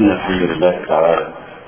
إن الحمد لله تعالى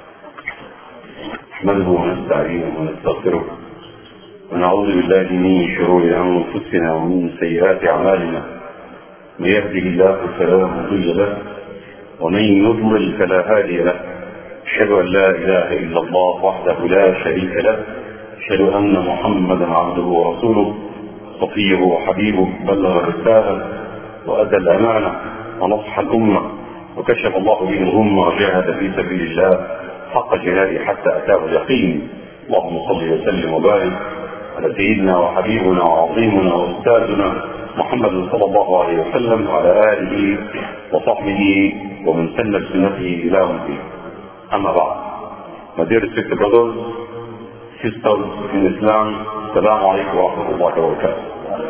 نحمده ونستعينه ونستغفره ونعوذ بالله من شرور أنفسنا ومن سيئات أعمالنا. من يهده الله فلا مضل له ومن يضلل فلا هادي له. أشهد أن لا إله إلا الله وحده لا شريك له. أشهد أن محمدا عبده ورسوله صفيه وحبيبه بلغ الرسالة وأدى الأمانة ونصح الأمة وكشف الله به الغمة وجاهد في سبيل الله حق جهاده حتى أتاه اليقين. اللهم صل وسلم وبارك على سيدنا وحبيبنا وعظيمنا وأستاذنا محمد صلى الله عليه وسلم وعلى آله وصحبه ومن سن بسنته إلى يوم الدين. أما بعد. My dear respected brothers, sisters in Islam, Assalamu alaikum wa rahmatullahi wa barakatuh.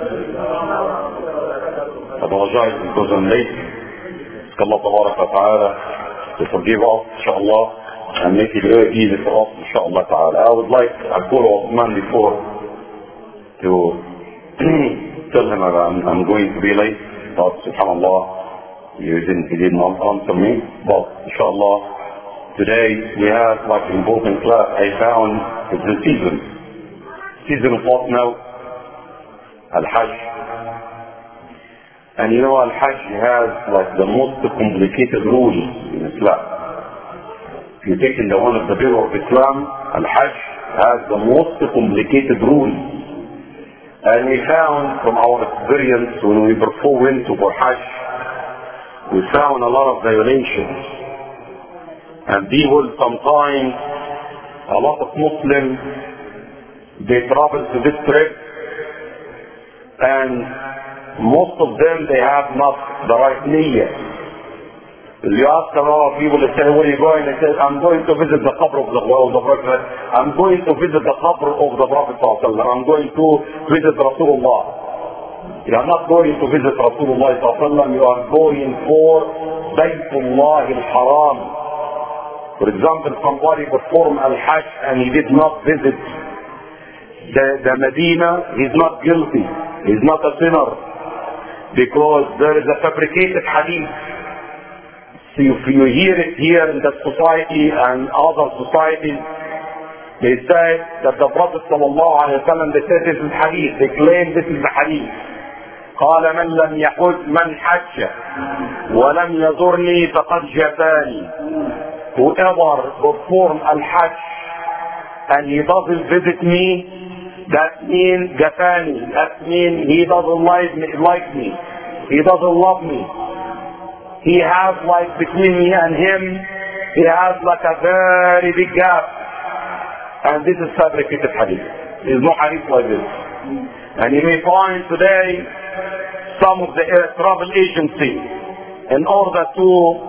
I apologize because I'm late. Ask Allah ta'ala to forgive us, inshallah, and make it very easy for us, inshallah ta'ala. I called Osman before to tell him I'm going to be late, but subhanallah, he didn't answer me. But inshallah, today we have like an important class. I found it's the season of what now? Al-Hajj. And you know, Al-Hajj has like the most complicated rules in Islam. If you take in the one of the pillar of Islam, Al-Hajj has the most complicated rules. And we found from our experience when we went to Hajj, we found a lot of violations. And people sometimes, a lot of Muslims, they travel to this trip and most of them, they have not the right niyyah. You ask a lot of people, they say, where are you going? They say, I'm going to visit the qabr of the Prophet. I'm going to visit the qabr of the Prophet. I'm going to visit Rasulullah. You are not going to visit Rasulullah. You are going for Baytullah al-Haram. For example, somebody performed al-Hajj and he did not visit the Medina, he's not guilty. He's not a sinner. Because there is a fabricated hadith. So if you hear it here in the society and other societies, they say that the Prophet sallallahu alaihi wasallam, they say this is hadith. They claim this is the hadith. قال من لم يحج من حج ولم يزرني فقد جفاني. Whoever perform al-Hajj and he doesn't visit me, that means Gafani. That means he doesn't like me. He doesn't love me. He has like between me and him, he has like a very big gap. And this is fabricated hadith. There is no hadith like this. And you may find today some of the air travel agencies, in order to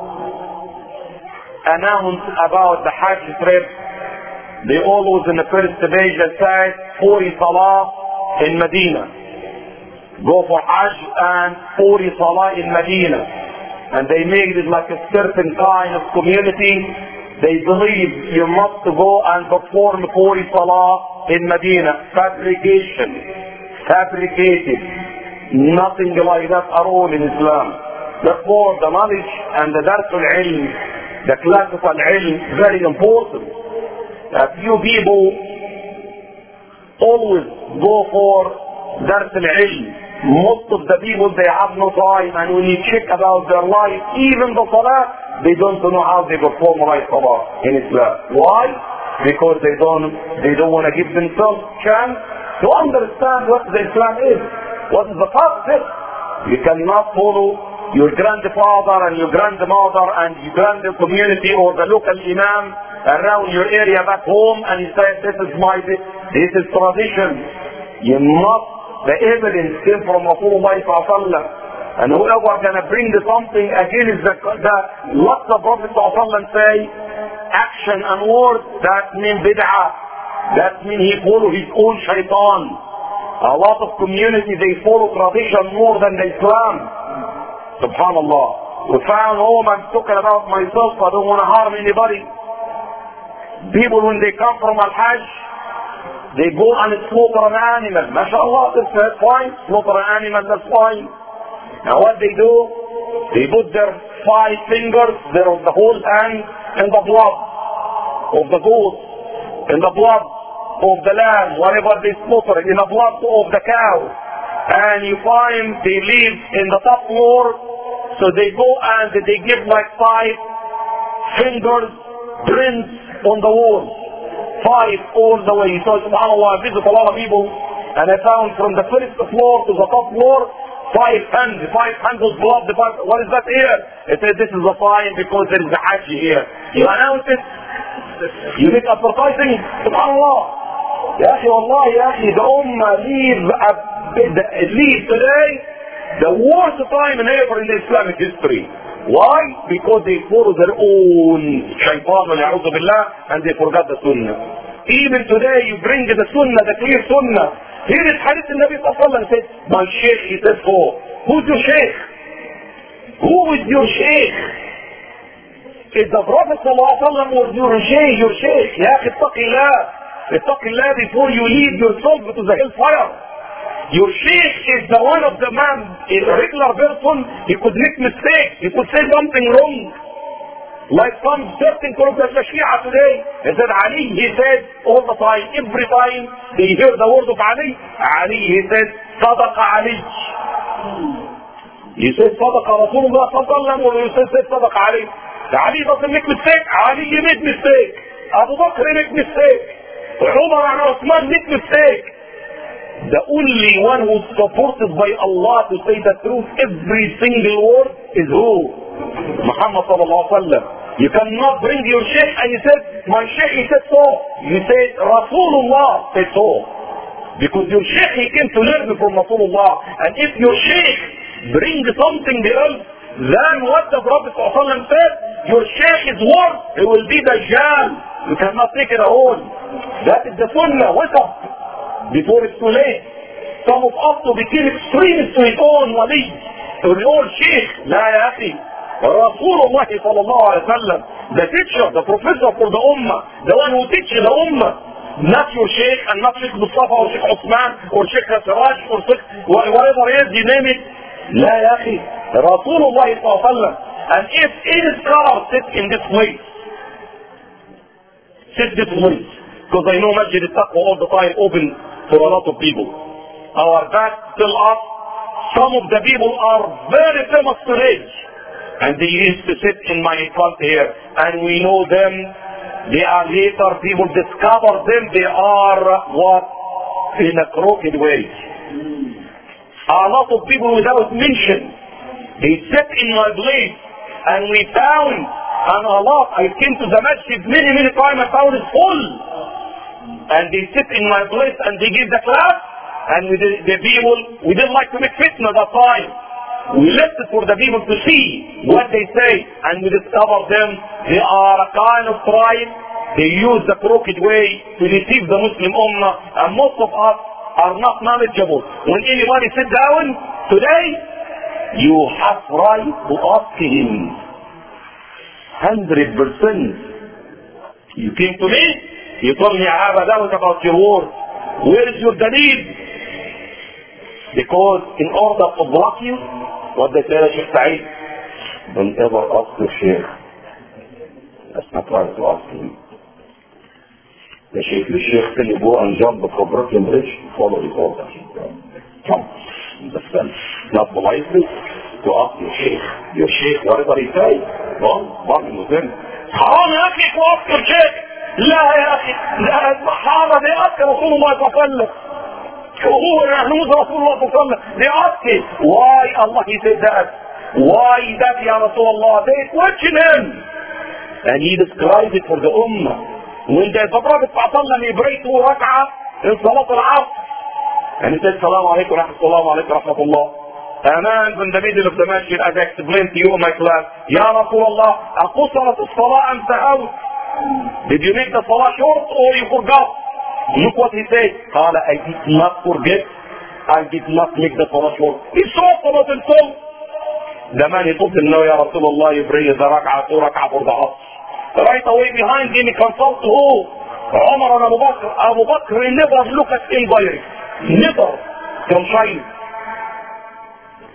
announce about the Hajj trip, they always in the first page that says 40 salah in Medina. Go for Hajj and 40 salah in Medina. And they made it like a certain kind of community. They believe you must go and perform 40 salah in Medina. Fabricated. Nothing like that at all in Islam. Therefore the knowledge and the dars al-ilm, the class of al-ilm, very important. A few people always go for dars al-ilm. Most of the people, they have no time, and when you check about their life, even the salah, they don't know how they perform right salah in Islam. Why? Because they don't want to give themselves chance to understand what the Islam is. What is the purpose? You cannot follow your grandfather and your grandmother and your grand community or the local imam around your area back home and you say, this is tradition. You must, the evidence came from Rasulullah sallallahu alaihi wasallam. And whoever gonna bring something against what the Prophet sallallahu alaihi wasallam say, action and word, that means bid'ah. That means he follow his own shaitan. A lot of communities, they follow tradition more than the Islam. Subhanallah. We found home, I'm talking about myself, I don't want to harm anybody. People when they come from Al-Hajj, they go and slaughter an animal. MashaAllah, that's fine. Slaughter an animal, that's fine. Now what they do, they put their 5 fingers, there is the whole hand in the blood of the goat, in the blood of the lamb, whatever they slaughter, in the blood of the cow. And you find they live in the top floor, so they go and they give like 5 fingers prints on the wall. 5 all the way. So subhanAllah, I visit a lot of people, and I found from the first floor to the top floor, 5 hands of blood. What is that here? It says this is a sign because there is a Hajj here. You announce it, you make advertising, subhanAllah. Ya akhi, wallahi, ya akhi, the ummah leave today the worst time ever in the Islamic history. Why? Because they follow their own shaitan, and they forgot the sunnah. Even today you bring the sunnah, the clear sunnah. Here is hadith in Nabi sallallahu alaihi wasallam said, my sheikh, he says, oh, who's your sheikh? Who is your sheikh? Is the Prophet sallallahu alaihi wasallam was your sheikh? Ya akhi, ittaqillah before you lead yourself to the hellfire. Your sheikh is the one of the man, a regular person, he could make mistakes, he could say something wrong. Like some certain group of the Shia today, he said Ali, he said all the time, every time they hear the word of Ali, he said, Sadaqa Ali. You say Sadaqa Rasulullah sallallahu alaihi wasallam, or you say Sadaqa Ali. Ali doesn't make mistake, Ali he made mistake. Abu Bakr make mistake. Umar and Uthman make mistake. The only one who is supported by Allah to say the truth every single word is who? Muhammad sallallahu alaihi wasallam. You cannot bring your sheikh and you say, my sheikh he said so. You say Rasulullah said so. Because your sheikh he came to learn from Rasulullah. And if your sheikh brings something else than what the Prophet sallallahu alaihi wasallam said, your sheikh is worse. It will be Dajjal. You cannot take it all. That is the sunnah. Wake up before it's too late. Some of us to become extremists to his own wali, to his own sheikh. La ya akhi. Rasulullah sallallahu alaihi wasallam, the teacher, the professor for the ummah, the one who teaches the ummah, not your sheikh and not Sheikh Mustafa or Sheikh Osman or Sheikh Siraj or Sheikh whatever it is, you name it. La ya akhi. Rasulullah sallallahu alaihi wasallam. And if any scholar sits in this place, because I know Masjid al-Taqwa all the time open for a lot of people. Our back tell us some of the people are very famous today, and they used to sit in my front here, and we know them. They are later people discover them. They are what? In a crooked way. A lot of people without mention, they sit in my place, and we found, and a lot, I came to the masjid many times, I found it full. And they sit in my place and they give the class, and we didn't like to make fitna that time. We left it for the people to see what they say, and we discovered them. They are a kind of tribe. They use the crooked way to deceive the Muslim ummah, and most of us are not knowledgeable. When anybody sit down today, you have right to ask him. 100%. You came to me, you told me I have a doubt about your word. Where is your dalil? Because in order to block you, what they say, Sheikh Saeed, don't ever ask the Sheikh. That's not right to ask him. The Sheikh said, you go and jump from Brooklyn Bridge, follow his order. Jump. Understand? Not politely to ask your Sheikh, whatever he says. Well, Muslim. حرام يا أخي توقف your Sheikh. لا يا أخي، لا الصحابة they ask رسول الله صلى الله عليه وسلم. وهو نحن رسول الله صلى الله عليه وسلم. They ask him, why Allah he said that? Why that ya Rasulullah? They question him. And he described it for the ummah. When the Prophet صلى الله عليه وسلم he prayed 2 rak'ah in Salat al-Asr. And he said, Salaam alaikum rahmatullah. And then in the middle of the masjid, as I explained to you in my class, Ya Rasulullah, أقصرت الصلاة أم سهوت? Did you make the salah short or you forgot? Look what he said. قال, I did not forget. I did not make the salah short. He saw salat al-Fajr. The man he told him, no, Ya Rasulullah, you pray the rak'ah, 2 rak'ah for the Asr. Right away behind him, he consulted who? Umar and Abu Bakr. Abu Bakr never look at him direct. Never. From China.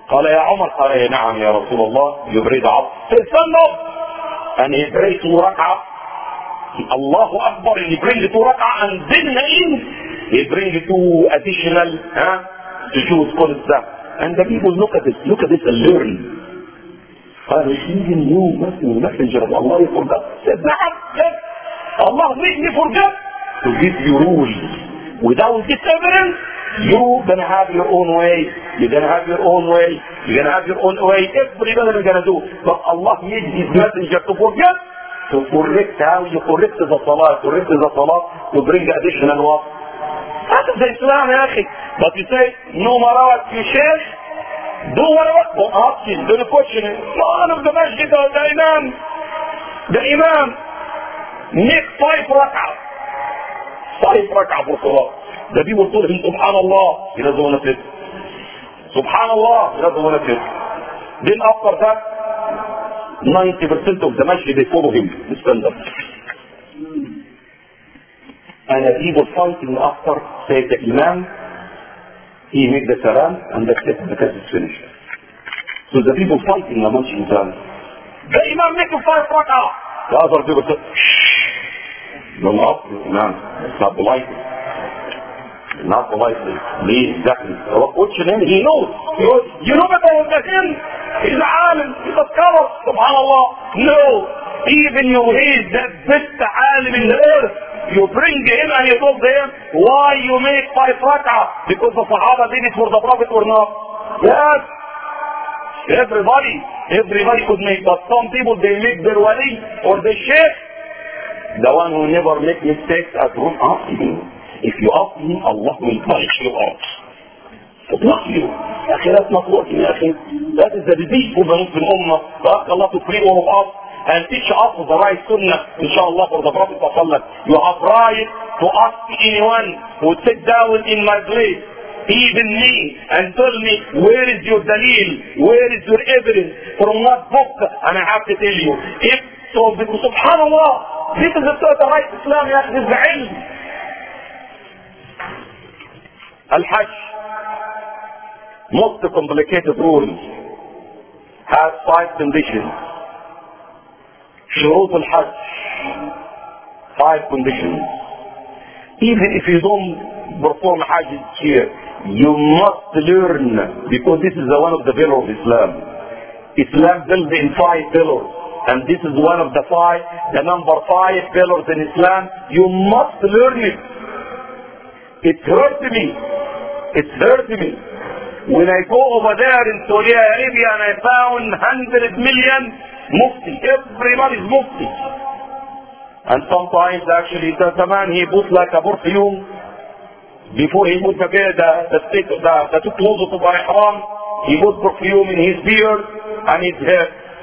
قال يا عمر. قال نعم يا رسول الله. You pray the Asr. Said stand up. And he prayed 2 rak'ah. Allahu Akbar. He bring 2 rak'ah and then he bring 2 additional sujood called that. And the people look at this and learn. قال even you messenger of Allah you forgot. Said نعم. Yes. Allah made me forget to give you rules. Without this evidence, you're gonna have your own way. You're gonna have your own way. You're gonna have your own way. Everybody is gonna do. But Allah made His messenger to forget, to correct how you correct the salah, to bring additional what? That is Islam, ya akhi. But you say, no matter what you share, do whatever. Don't ask him, don't question him. One of the masjid, the imam, make 5 rak'ah. 5 rak'ah for salah. The people told him, Subhanallah, he doesn't want to sit. Subhanallah, he doesn't want to sit. Then after that, 90% of the masjid, they follow him, they stand up. And the people fighting after, say the imam, he make the salam, and that's it, the test is finished. So the people fighting amongst themselves. The imam make 5 rak'ah. The other people say, shh, don't ask the imam, it's not polite. Not politely. Me, exactly. What's your name? He knows. You know better than him. He's a alim. He's a scholar. Subhanallah. No. Even you, he's the best alim in the earth. You bring him and you talk to him. Why you make 5 rak'ah? Because the Sahaba did it for the Prophet or not? Yes. Everybody could make. But some people, they make their wali or the sheikh. The one who never make mistakes at home asking. If you ask him, Allah will punish you out. But not you. Akhi, that's not working, akhi. That is the disease for the Muslim Ummah. Ask Allah to free all of us and teach us the right sunnah, inshallah, for the Prophet ﷺ. You have right to ask anyone who sit down in my place, even me, and tell me, where is your dalil? Where is your evidence? From what book? And I have to tell you. If so, subhanallah, this is the right Islam, ya akhi, this is the ilm. Al-Hajj, most complicated rule, has 5 conditions. Shurut al-Hajj, 5 conditions. Even if you don't perform Hajj here, you must learn, because this is one of the pillars of Islam. Islam built in 5 pillars, and this is one of the 5, the number 5 pillars in Islam. You must learn it. It hurt me when I go over there in Saudi Arabia and I found 100 million mufti. Everybody's mufti. And sometimes actually the man, he put like a perfume before he put the two clothes to ihram. He put perfume in his beard and his hair.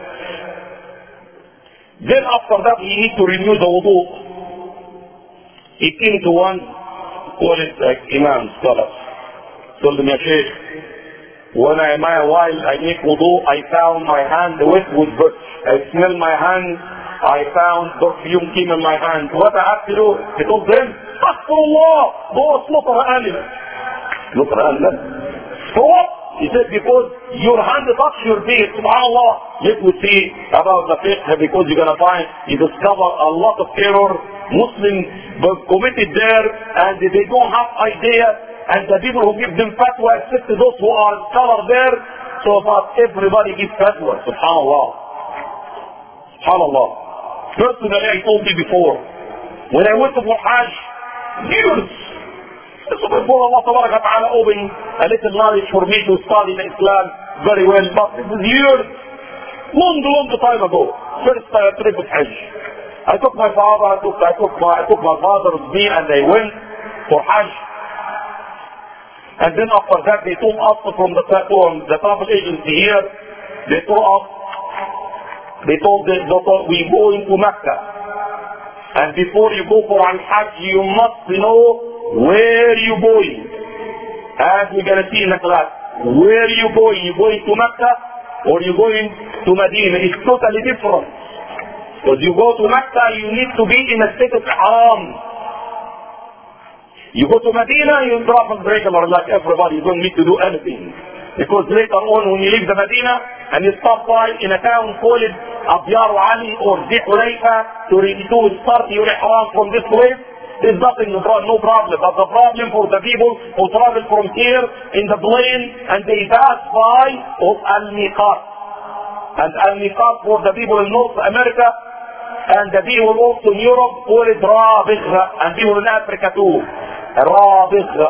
Then after that he needs to renew the wudu. He came to one, call it like Imam Scholar. Told him, Ya Sheikh, while I make wudu, I found my hand wet with dirt. I smell my hand, I found perfume came in my hand. What I have to do? He told them, Astaghfirullah, go slaughter animal. Slaughter animal? For what? He said, because your hand touched your beard. SubhanAllah. Let me see about the fiqh, because you're going to find, you discover a lot of error. Muslims committed there, and they don't have idea. And the people who give them fatwa, except those who are scholars there, so that everybody gives fatwa. SubhanAllah. SubhanAllah. Personally, I told you before, when I went to Hajj, years, so before Allah Ta'ala opened a little knowledge for me to study the Islam very well, but this is years, long time ago, first trip of Hajj. I took my father, I took my father with me, and they went for Hajj. And then after that, they told us from the travel agency here, they told us, we go into Mecca. And before you go for Al-Hajj, you must know where you're going. As we're going to see in the class, where are you going? You going to Mecca or you going to Medina? It's totally different. Because you go to Mecca, you need to be in a state of Ihram. You go to Medina, you drop and break like everybody. You don't need to do anything. Because later on when you leave the Medina and you stop by in a town called Abyar Ali or Zi Hulayfa to start your ihram from this place, there's nothing, no problem. But the problem for the people who travel from here in the plane and they pass by of Al-Miqat. And Al-Miqat for the people in North America and the people also in Europe call it Rabigha, and people in Africa too. Rabigha.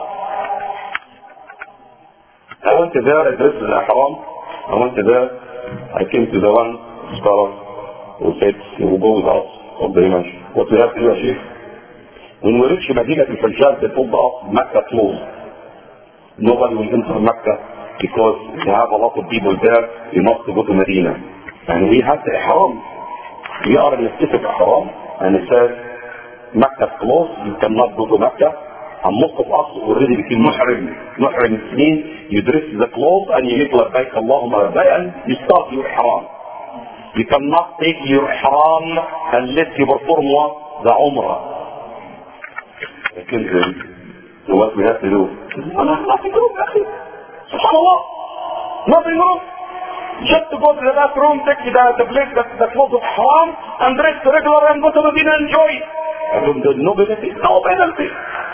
I went there, I dressed in Ihram. I went there, I came to the one scholar who said he will go with us. What we have to do, Sheikh? When we reach Medina al-Hajjaj, they told us Mecca closed. Nobody will enter Mecca because they have a lot of people there. You must go to Medina. And we have the Ihram. We are in the state of Ihram. And it says Mecca closed. You cannot go to Mecca. And most of us already became Muhrim. Muhrim means you dress the clothes and you make Labbaik Allahumma Labbaik and you start your Ihram. You cannot take your Ihram unless you perform the Umrah. So what we have to do? Nothing wrong, SubhanAllah. Nothing wrong. Just to go to the bathroom, take the place, the clothes of Ihram and dress regular and go to Medina and enjoy. I don't do no penalty. No penalty.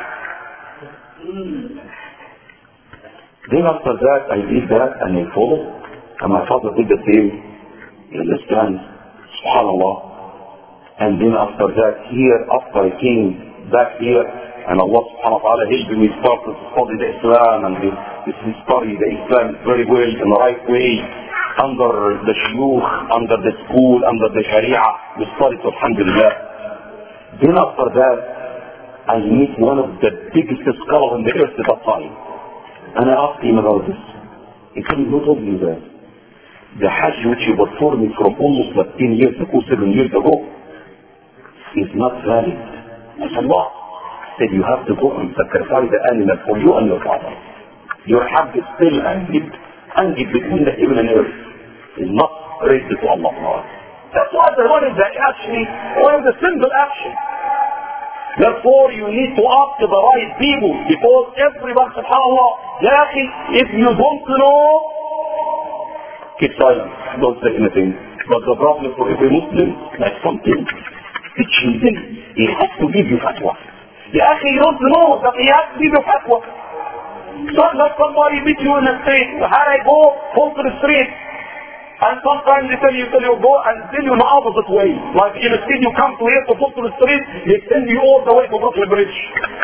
Then after that, I did that and I followed. And my father did the same. You understand? SubhanAllah. And then after that, after I came back here, and Allah subhanahu wa ta'ala helped me start to study the Islam and to study the Islam very well in the right way, under the shuyukh, under the school, under the sharia, we studied alhamdulillah. Then after that, I meet one of the biggest scholars on the earth at that time. And I asked him about this. He told me, who told you that? The Hajj which you performed from almost like 10 years ago, 7 years ago, is not valid. I said, what? Said you have to go and sacrifice the animal for you and your father. Your Hajj is still hanging between the heaven and earth. Is not raised to Allah. That's why one is actually one of the simple action. Therefore you need to ask the right people because everyone, subhanAllah, if you don't know, keep silent, don't say anything. But the problem for every Muslim, like something, teaching him, he has to give you fatwa. You don't know that he has to give you fatwa. So let somebody meet you in the street, how I go to the street. And sometimes they tell you go and send you in the opposite way. Like instead you come to here to go to the street, they send you all the way to Brooklyn Bridge.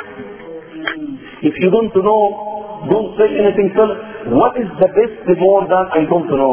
If you don't know, don't say anything. Tell what is the best more than I don't know.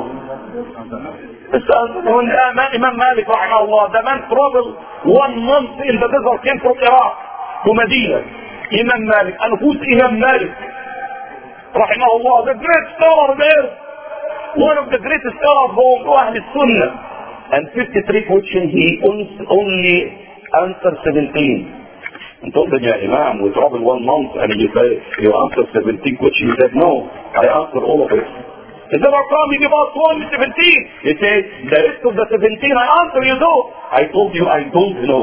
When Imam Malik, rahimahullah, the man traveled 1 month in the desert, came from Iraq to Medina. Imam Malik, and who's Imam Malik? Rahimahullah, the great scholar there. One of the greatest scholars of Ahl Sunnah. And 53 questions, he only answered 17. And told him, Ya Imam, we traveled 1 month and you say, you answered 17 questions. He said, no, I answered all of it. He said, how come you give us 17? He said, the rest of the 17 I answer you do. I told you I don't know.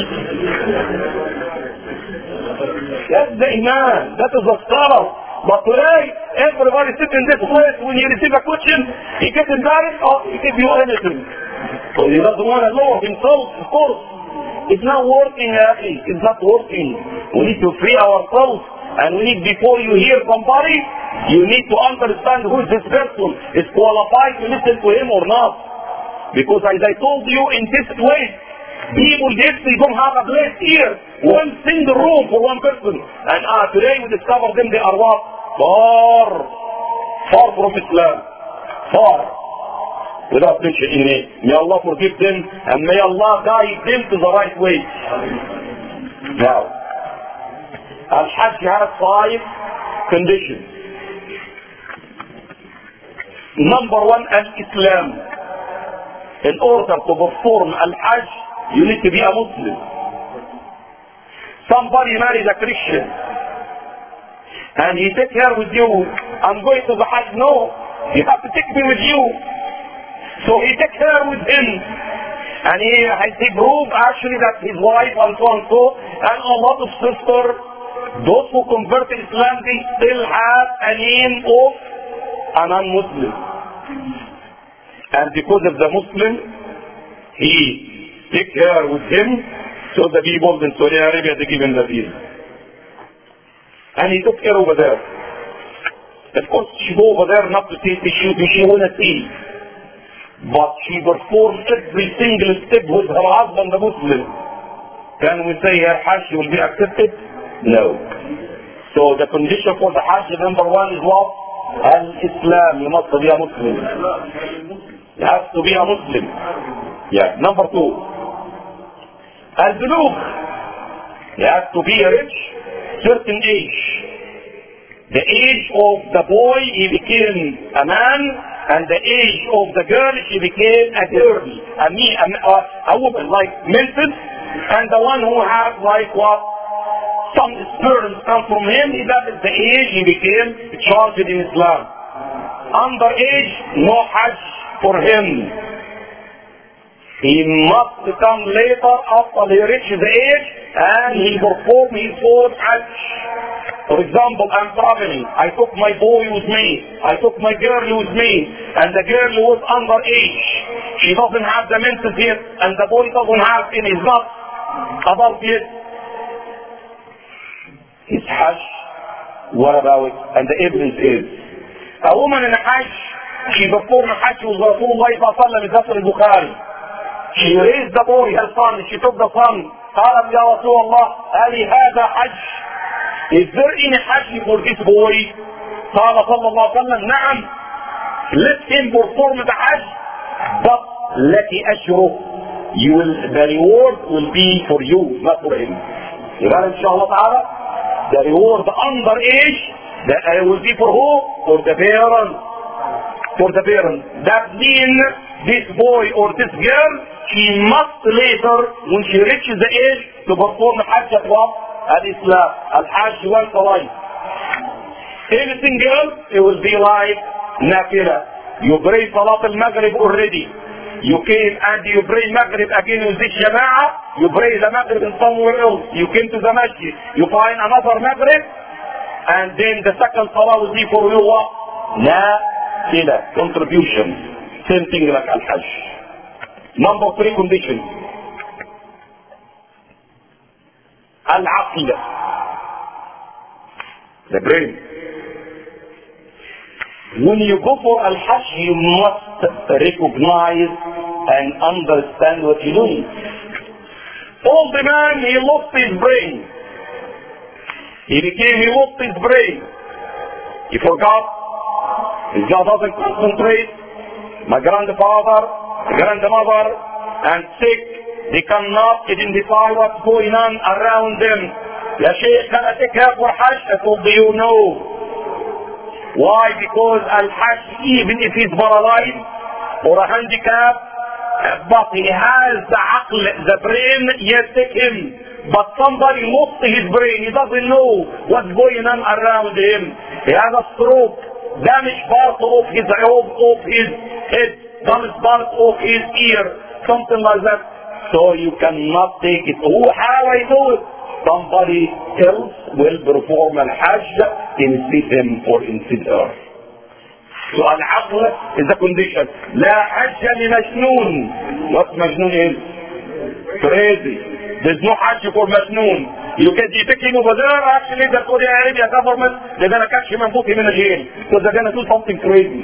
That's the Imam, that is the scholar. But today, everybody sits in this place, when you receive a question, he gets embarrassed or he gives you anything. So he doesn't want to know himself, of course. It's not working, Akhi. It's not working. We need to free ourselves. And we need, before you hear somebody, you need to understand who this person is qualified to listen to him or not. Because as I told you, in this place, people they don't have a place here. One single room for one person. And today we discover them, they are what? Far from Islam. Far. Without mentioning it. May Allah forgive them and may Allah guide them to the right way. Now, Al-Hajj has 5 conditions. Number 1, Al-Islam. In order to perform Al-Hajj, you need to be a Muslim. Somebody married a Christian and he take her with you. I'm going to the Hajj. No, you have to take me with you. So he take her with him and he proved actually that his wife and so and so and a lot of sisters, those who convert to Islam, they still have a name of a non-Muslim. And because of the Muslim, he took her with him, so the people in Saudi Arabia, they give him the visa. And he took her over there. Of course, she go over there not to see the shoot, she want to see. But she performed every single step with her husband, the Muslim. Can we say her Hajj will be accepted? No. So the condition for the Hajj, number one is what? Al-Islam. You must be a Muslim. You have to be a Muslim. Yeah. Number two. Al-Bulugh. You have to be rich, certain age. The age of the boy, he became a man, and the age of the girl, she became a girl, a woman, like Milton, and the one who had like what? Some sperm come from him, that is the age he became charged in Islam. Under age, no Hajj for him. He must come later after he reaches the age and he perform his own Hajj. For example, I'm traveling. I took my boy with me. I took my girl with me. And the girl was under age. She doesn't have the menses yet. And the boy doesn't have any. He's not adult yet. His Hajj, what about it? And the evidence is, a woman in a Hajj, she performed a Hajj with Rasulullah sallallahu alaihi wasallam in Bukhari. She raised the boy, her son, she took the son. قالت يا رسول الله هل هذا حج؟ Is there any Hajj for this boy? قال صلى الله عليه وسلم نعم. Let him perform the Hajj, but لك أجره. The reward will be for you, not for him. يبقى إن شاء الله تعالى the reward under age, that will be for who? For the parent. For the parent. That means this boy or this girl, she must later, when she reaches the age, to perform Hajj at what? Al-Islam. Al-Hajj once a life. Anything else, it will be like Nafila. You pray Salat al-Maghrib already. You came and you pray Maghrib again with this Jama'ah. You pray the Maghrib in somewhere else. You came to the Masjid. You find another Maghrib. And then the second Salah will be for you what? Nafila. Contribution. Same thing like Al-Hajj. Number 3 condition. Al-Aql. The brain. When you go for Al-Hajj, you must recognize and understand what you're doing. Old man, he lost his brain. He lost his brain. He forgot. His job doesn't concentrate. My grandfather, grandmother, and sick, they cannot identify what's going on around them. Ya Sheikh, can I take her for Hajj? I told you no. Why? Because Al-Hajj, even if he's paralyzed or a handicap, but he has the aql, the brain, yes, take him. But somebody lost his brain, he doesn't know what's going on around him. He has a stroke, damaged part of his head, damaged part of his ear, something like that. So you cannot take it. How I do it? Somebody else will perform Al-Hajj instead him or instead her. So Al-Aql is the condition. La Hajj li Majnoon. What Majnoon is? Crazy. There's no Hajj for Majnoon. You can take him over there. Actually, the Saudi Arabia government, they're going to catch him and put him in a jail. Because they're going to do something crazy.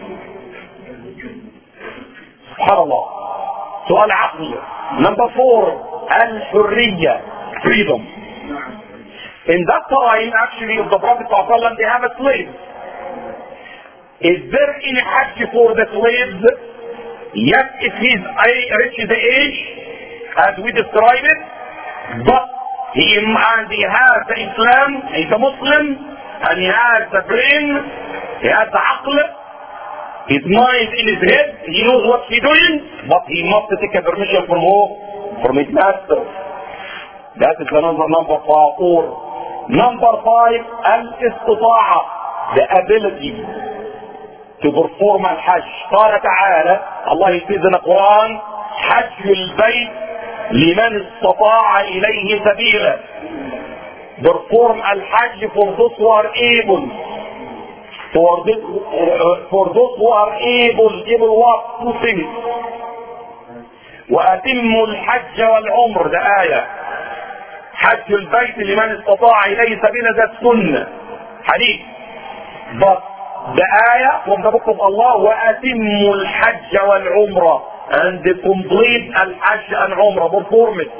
SubhanAllah. So Al-Aql. Number 4, Al-Hurriya. Freedom. In that time, actually, of the Prophet ﷺ, they have a slave. Is there any Hajj for the slaves? Yes, if he's reached the age, as we describe it, but he has the Islam, he's a Muslim, and he has the brain, he has the aql, his mind in his head, he knows what he's doing, but he must take a permission from who? From his master. That is another number 4. Number 5, al-istita'a, the ability to perform al-Hajj. قال تعالى, Allah says in the Quran, حج البيت لمن استطاع إليه سبيلا. Perform al-Hajj for those who are able. for those who are able what? Two things. وأتموا الحج والعمر، ده آية. حج البيت لمن استطاع إليه سبيلا، ده السنة حديث. But the ayah from the book of Allah, وأتموا الحج والعمرة, and complete الحج and umrah, perform it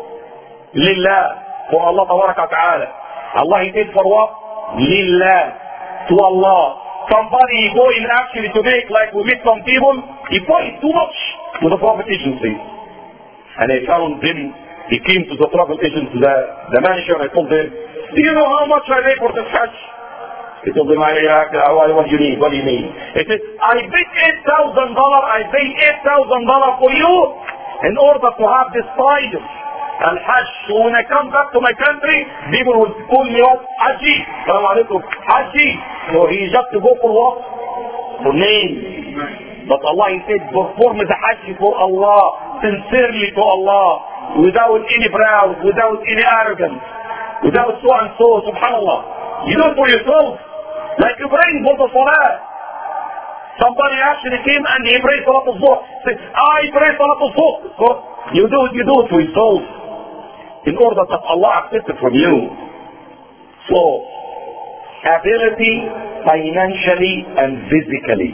لله, for Allah تبارك وتعالى. Allah he did for what? لله, to Allah. Somebody going actually to make, like we meet some people, he paid too much to the Prophet agency. And I found him, he came to the Prophet agency, the manager, and I told him, do you know how much I pay for this Hajj? He told him, what do you need? What do you mean? He said, I paid $8,000, I paid $8,000 for you in order to have this title, Al-Hajj. So when I come back to my country, people will call me what? Haji. Salaam alaikum. Haji. So he just to go for what? For name. But Allah, he said, perform the Hajj for Allah, sincerely to Allah, without any proud, without any arrogance, without so and so, subhanallah. You do it for yourself, like you praying for the Salah. Somebody actually came and he prayed Salat al-Zuhr. Said, I pray Salat al-Zuhr. So you do it for yourself, in order that Allah accepts it from you. So, ability financially and physically.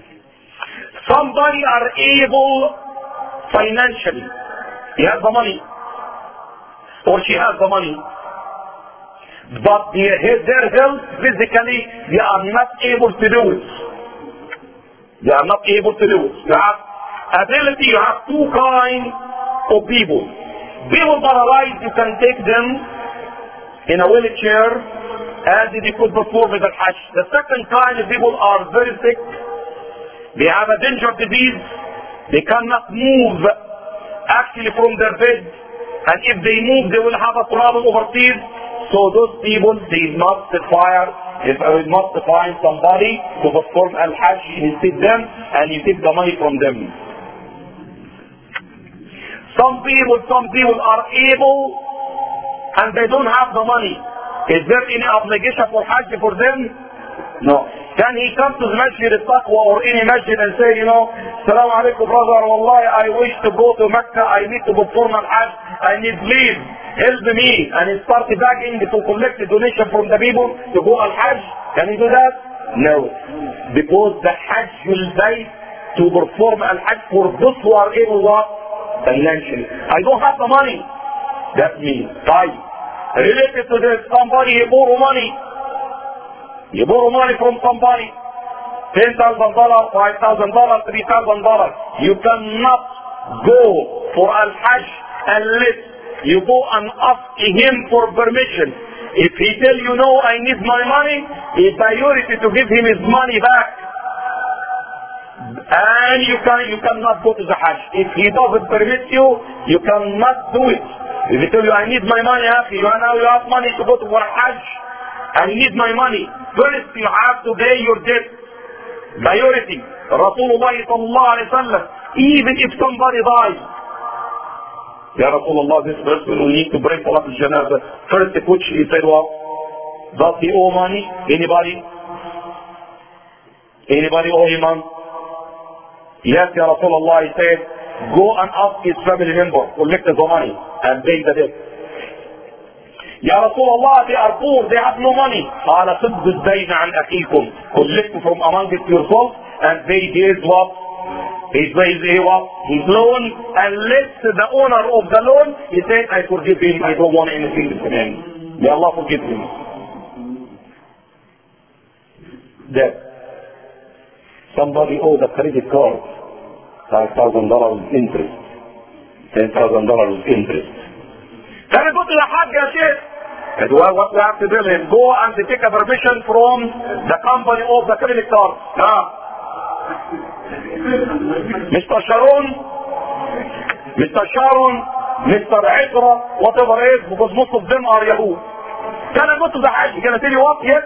Somebody are able financially. He has the money, or she has the money, but their health physically, they are not able to do it. They are not able to do it. You have ability, you have two kinds of people. People paralyzed, you can take them in a wheelchair and they could perform the Hajj. The second kind of people are very sick. They have a dangerous disease. They cannot move actually from their bed. And if they move, they will have a problem overseas. So those people, they must find somebody to perform Al-Hajj instead them, and you take the money from them. Some people are able and they don't have the money. Is there any obligation for Hajj for them? No. Can he come to the Masjid al-Taqwa or any Masjid and say, Salaam alaikum brother, wallahi I wish to go to Mecca, I need to perform Al-Hajj, I need leave, help me, and he starts begging to collect the donation from the people to go Al-Hajj? Can he do that? No. Because the Hajj will be to perform Al-Hajj for those who are able what? Financially. I don't have the money. That means, related to this, somebody borrow money. You borrow money from somebody, $10,000, $5,000, $3,000. You cannot go for Al-Hajj unless you go and ask him for permission. If he tell you, no, I need my money, it's priority to give him his money back. And you cannot go to the Hajj. If he doesn't permit you, you cannot do it. If he tell you, I need my money, you have money to go to Hajj, I need my money. First you have to pay your debt. Priority. Rasulullah sallallahu alayhi wa sallam, even if somebody dies, Ya Rasulullah, this person will need to bring Salat al-Janazah. First he said what? Does he owe money? Anybody? Anybody owe him money? Yes, Ya Rasulullah, he said, go and ask his family member, collect the money and pay the debt. Ya Rasulullah, they are poor, they have no money. قال سد الدين عن أخيكم. Collect from among yourself and pay his what? His loan, and let the owner of the loan, he said, I forgive him, I don't want anything from him. May Allah forgive him. Debt. Somebody owed a credit card, $5,000 with interest, $10,000 with interest. Can I go to the Hajj, ya Sheikh? And what we have to do is go and take a permission from the company of the credit card. Mr. Sharon, Mr. Isra, whatever it is, because most of them are Yahoo. Can I go to the Hajj? Can I tell you what? Yes?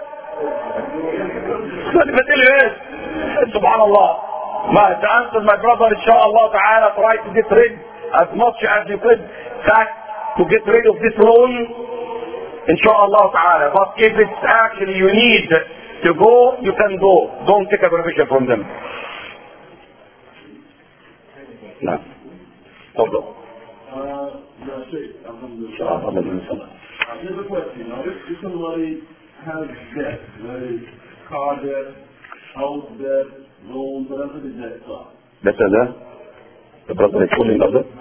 Can I tell you yes? Subhanallah. The answer, my brother, inshallah ta'ala, try to get rid as much as you could to get rid of this loan, inshallah ta'ala. But if it's actually you need to go, you can go. Don't take a permission from them. No. Hold on. Here's a question. Now, if somebody has debt, whether it's car debt, house debt, loan, whatever the debts are. That's it, the brother is pulling of it.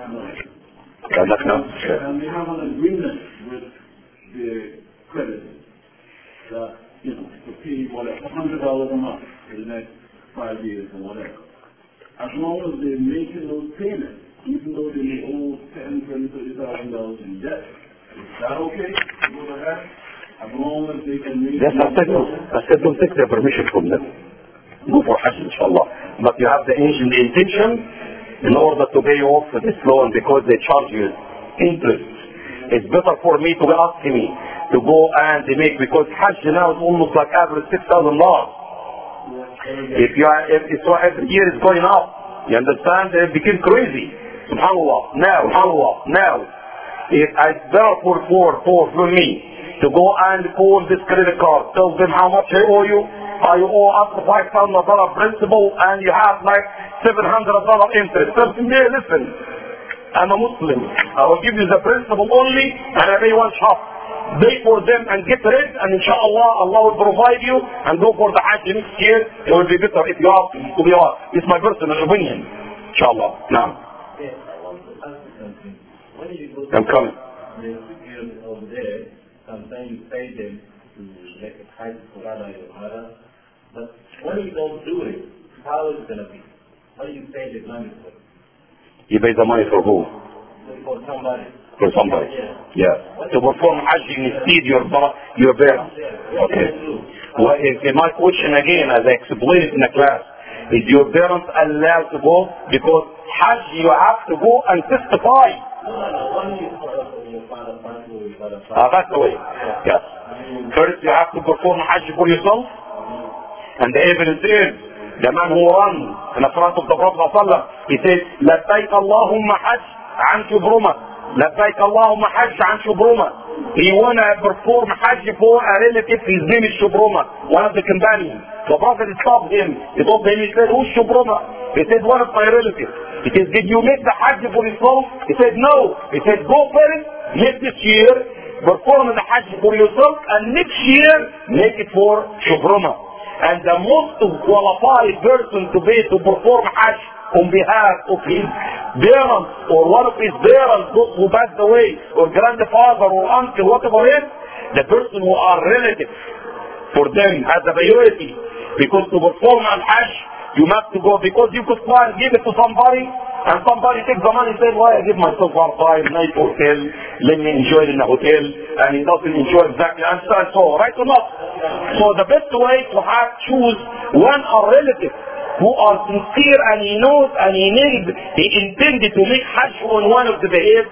And they have an agreement with the creditor that, to pay whatever, $100 a month for the next 5 years or whatever. As long as they're making those payments, even though they may owe $10,000, $20,000, $30,000 in debt, is that okay? Go ahead. As long as they can make... Yes, I said don't take their permission from them. Go for Hajj, inshallah. But you have the intention in order to pay off this loan because they charge you interest. It's better for me to ask me to go and they make, because Hajj now is almost like average $6,000. If every year is going up, you understand? It became crazy. Subhanallah. Now. It's better for me to go and call this credit card, tell them how much I owe you. I owe up to $5,000 principal and you have like $700 interest. Tell me, listen, I'm a Muslim. I will give you the principal only and I pay one shot. Pay for them and get rid, and inshallah Allah will provide you and go for the Hajj next year. It will be better if you ask me, to be honest. It's my personal opinion. Inshallah. Now. Yes, I want to ask you something. When you go I'm coming. the security over there, sometimes you pay them to make a Hajj for Rada or Mara. But when you don't do it, how is it going to be? What do you pay the money for? You pay the money for who? For somebody. For somebody. Yeah. To perform Hajj instead your parents. Okay. Well, my question again, as I explained in the class, is your parents allowed to go? Because Hajj you have to go and testify. That's the way. Yes. First you have to perform Hajj for yourself. And the evidence is, the man who ran in front of the Prophet, he said, لبيك اللهم حج عن شبرمة. لبيك اللهم حج عن شبرمة. He want to perform Hajj for a relative, his name is Shubruma, one of the companions. The Prophet stopped him. He told him, he said, who's Shubruma? He said, one of my relatives. He said, did you make the Hajj for yourself? He said, no. He said, go first, make this year, perform the Hajj for yourself, and next year, make it for Shubruma. And the most qualified person to perform Hajj on behalf of his parents or one of his parents who passed away, or grandfather or uncle, whatever it is, the person who are relatives for them has a priority. Because to perform al-Hajj, you have to go, because you could try and give it to somebody, and somebody takes the money and says, why I give myself one time, nice hotel, let me enjoy it in a hotel, and he doesn't enjoy exactly, and so, right or not? So the best way to choose one or relative who are sincere, and he knows and he intended to make Hajj on one of the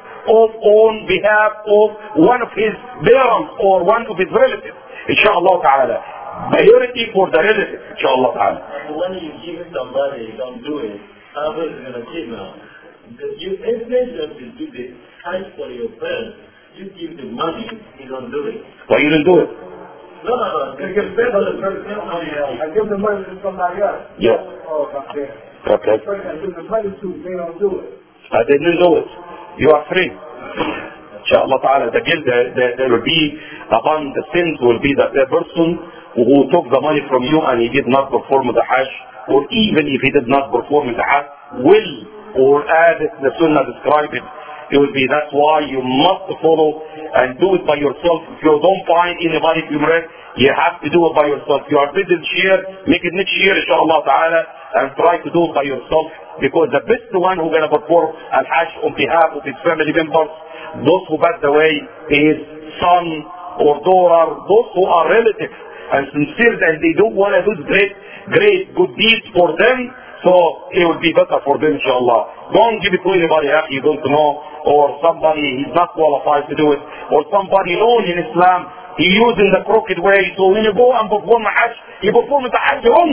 on behalf of one of his parents or one of his relatives, inshallah ta'ala. Priority for the relative, inshallah ta'ala. And when you give somebody, you don't do it, how is it going to give now? You intention to do the Hajj for your parents, you give the money, you don't do it. Why you didn't do it? No. You can pay for the person. I give the money to somebody else. Yes. Oh, okay. Okay. The person I give the money to, they don't do it. I didn't do it. You are free. Inshallah ta'ala, the guilt there will be upon the sins will be that the person who took the money from you and he did not perform the Hajj, or even if he did not perform the Hajj, will or as the Sunnah described it, it will be. That's why you must follow and do it by yourself. If you don't find anybody to rest, you have to do it by yourself. You are busy this year, make it next year, inshallah ta'ala, and try to do it by yourself, because the best one who's going to perform al-Hajj on behalf of his family members, those who passed away, his son or daughter, those who are relatives and sincere, and they don't want to do great good deeds for them, so it will be better for them, inshallah. Don't give it to anybody you don't know, or somebody he's not qualified to do it, or somebody known in Islam, he using the crooked way, so when you go and perform a Hajj, you perform the Hajj wrong.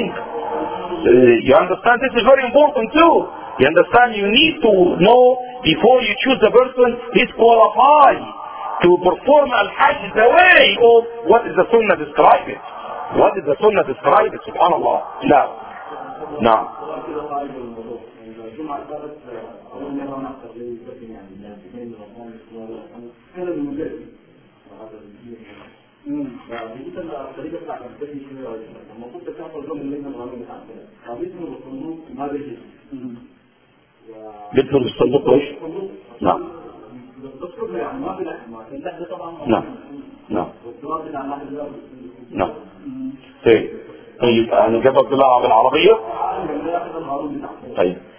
You understand? This is very important too. You understand? You need to know before you choose the person, he's qualified to perform al-Hajj the way of what is the Sunnah described it. What is the sunnah described? Subhanallah. لا. نعم. بيدخل الصندوق ايش؟ نعم. نعم. نعم. نعم. طيب انا جاب الضلع بالعربية؟ طيب.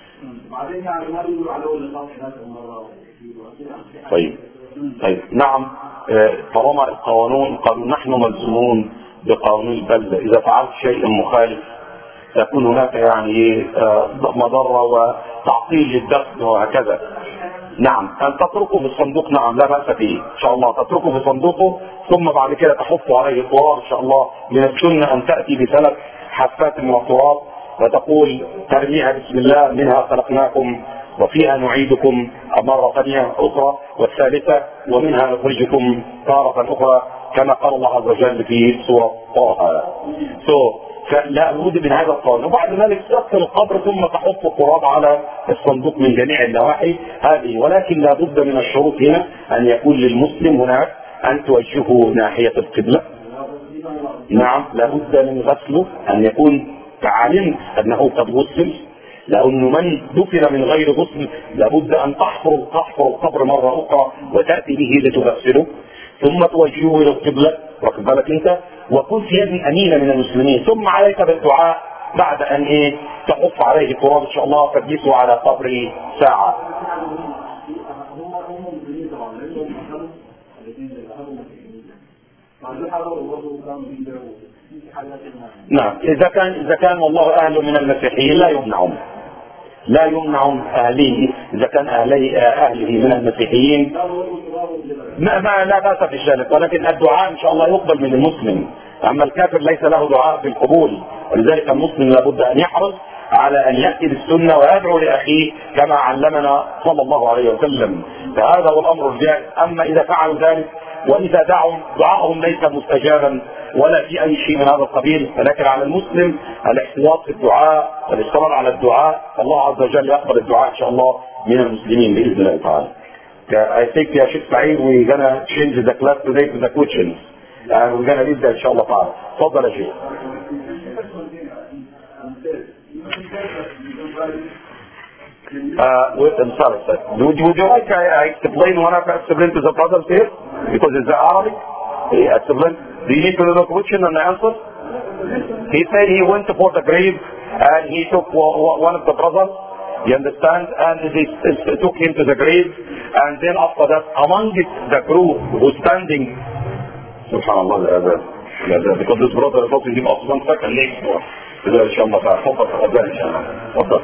طيب نعم. طالما القانون قالوا نحن ملزومون بقانون البلد، اذا فعلت شيء مخالف تكون هناك يعني مضرة وتعطيل للدخل وهكذا. نعم أن تتركه في الصندوق، نعم لا بأس فيه إن شاء الله، تتركه في صندوقه ثم بعد كده تحط عليه التراب إن شاء الله. من السنة أن تأتي ب3 حفات من التراب وتقول ترميها بسم الله منها خلقناكم وفيها نعيدكم مرة ثانية أخرى والثالثة ومنها نخرجكم تارة أخرى كما قال الله عز وجل في سورة طه. فلا بد من هذا القانون. وبعد ذلك تغسل القبر ثم تحط التراب على الصندوق من جميع النواحي هذه. ولكن لا بد من الشروط هنا أن يكون للمسلم هناك أن توجهه ناحية القبلة. نعم لا بد من غسله، أن يكون علمت أنه قد غسل، لأنه من دفن من غير غسل لابد أن تحفر القبر مرة أخرى وتأتي به لتغسله ثم توجهه إلى القبلة، واخد بالك أنت، وكن في يد أمينة من المسلمين. ثم عليك بالدعاء بعد أن تحط عليه التراب إن شاء الله تجلسه على قبره ساعة. نعم إذا كان والله أهله من المسيحيين لا يمنعهم أهليه، إذا كان أهله من المسيحيين ما لا بأس في ذلك، ولكن الدعاء إن شاء الله يقبل من المسلم. أما الكافر ليس له دعاء بالقبول، ولذلك المسلم لابد أن يحرص على أن يأتي بالسنة ويدعو لأخيه كما علمنا صلى الله عليه وسلم. فهذا هو الأمر الجائز. أما إذا فعلوا ذلك وإذا دعاهم ليس مستجابا ولا في أي شيء من هذا القبيل، فلكن على المسلم الاحتياط في الدعاء والاصرار على الدعاء، الله عز وجل يقبل الدعاء إن شاء الله من المسلمين بإذن الله تعالى. I think يا شيخ سعيد we're gonna change the class today to the questions and we're gonna read that إن شاء الله تعالى. تفضل يا شيخ. I'm sorry, sir. Would you like I explain what I explained to the brothers here? Because it's Arabic. Do you need to know the question and the answer? He said he went for the grave and he took one of the brothers, you understand, and they took him to the grave, and then after that among the group who's standing, subhanallah, because this brother is talking him of 1 second next door. inshallah ta'ala. Tafadhal.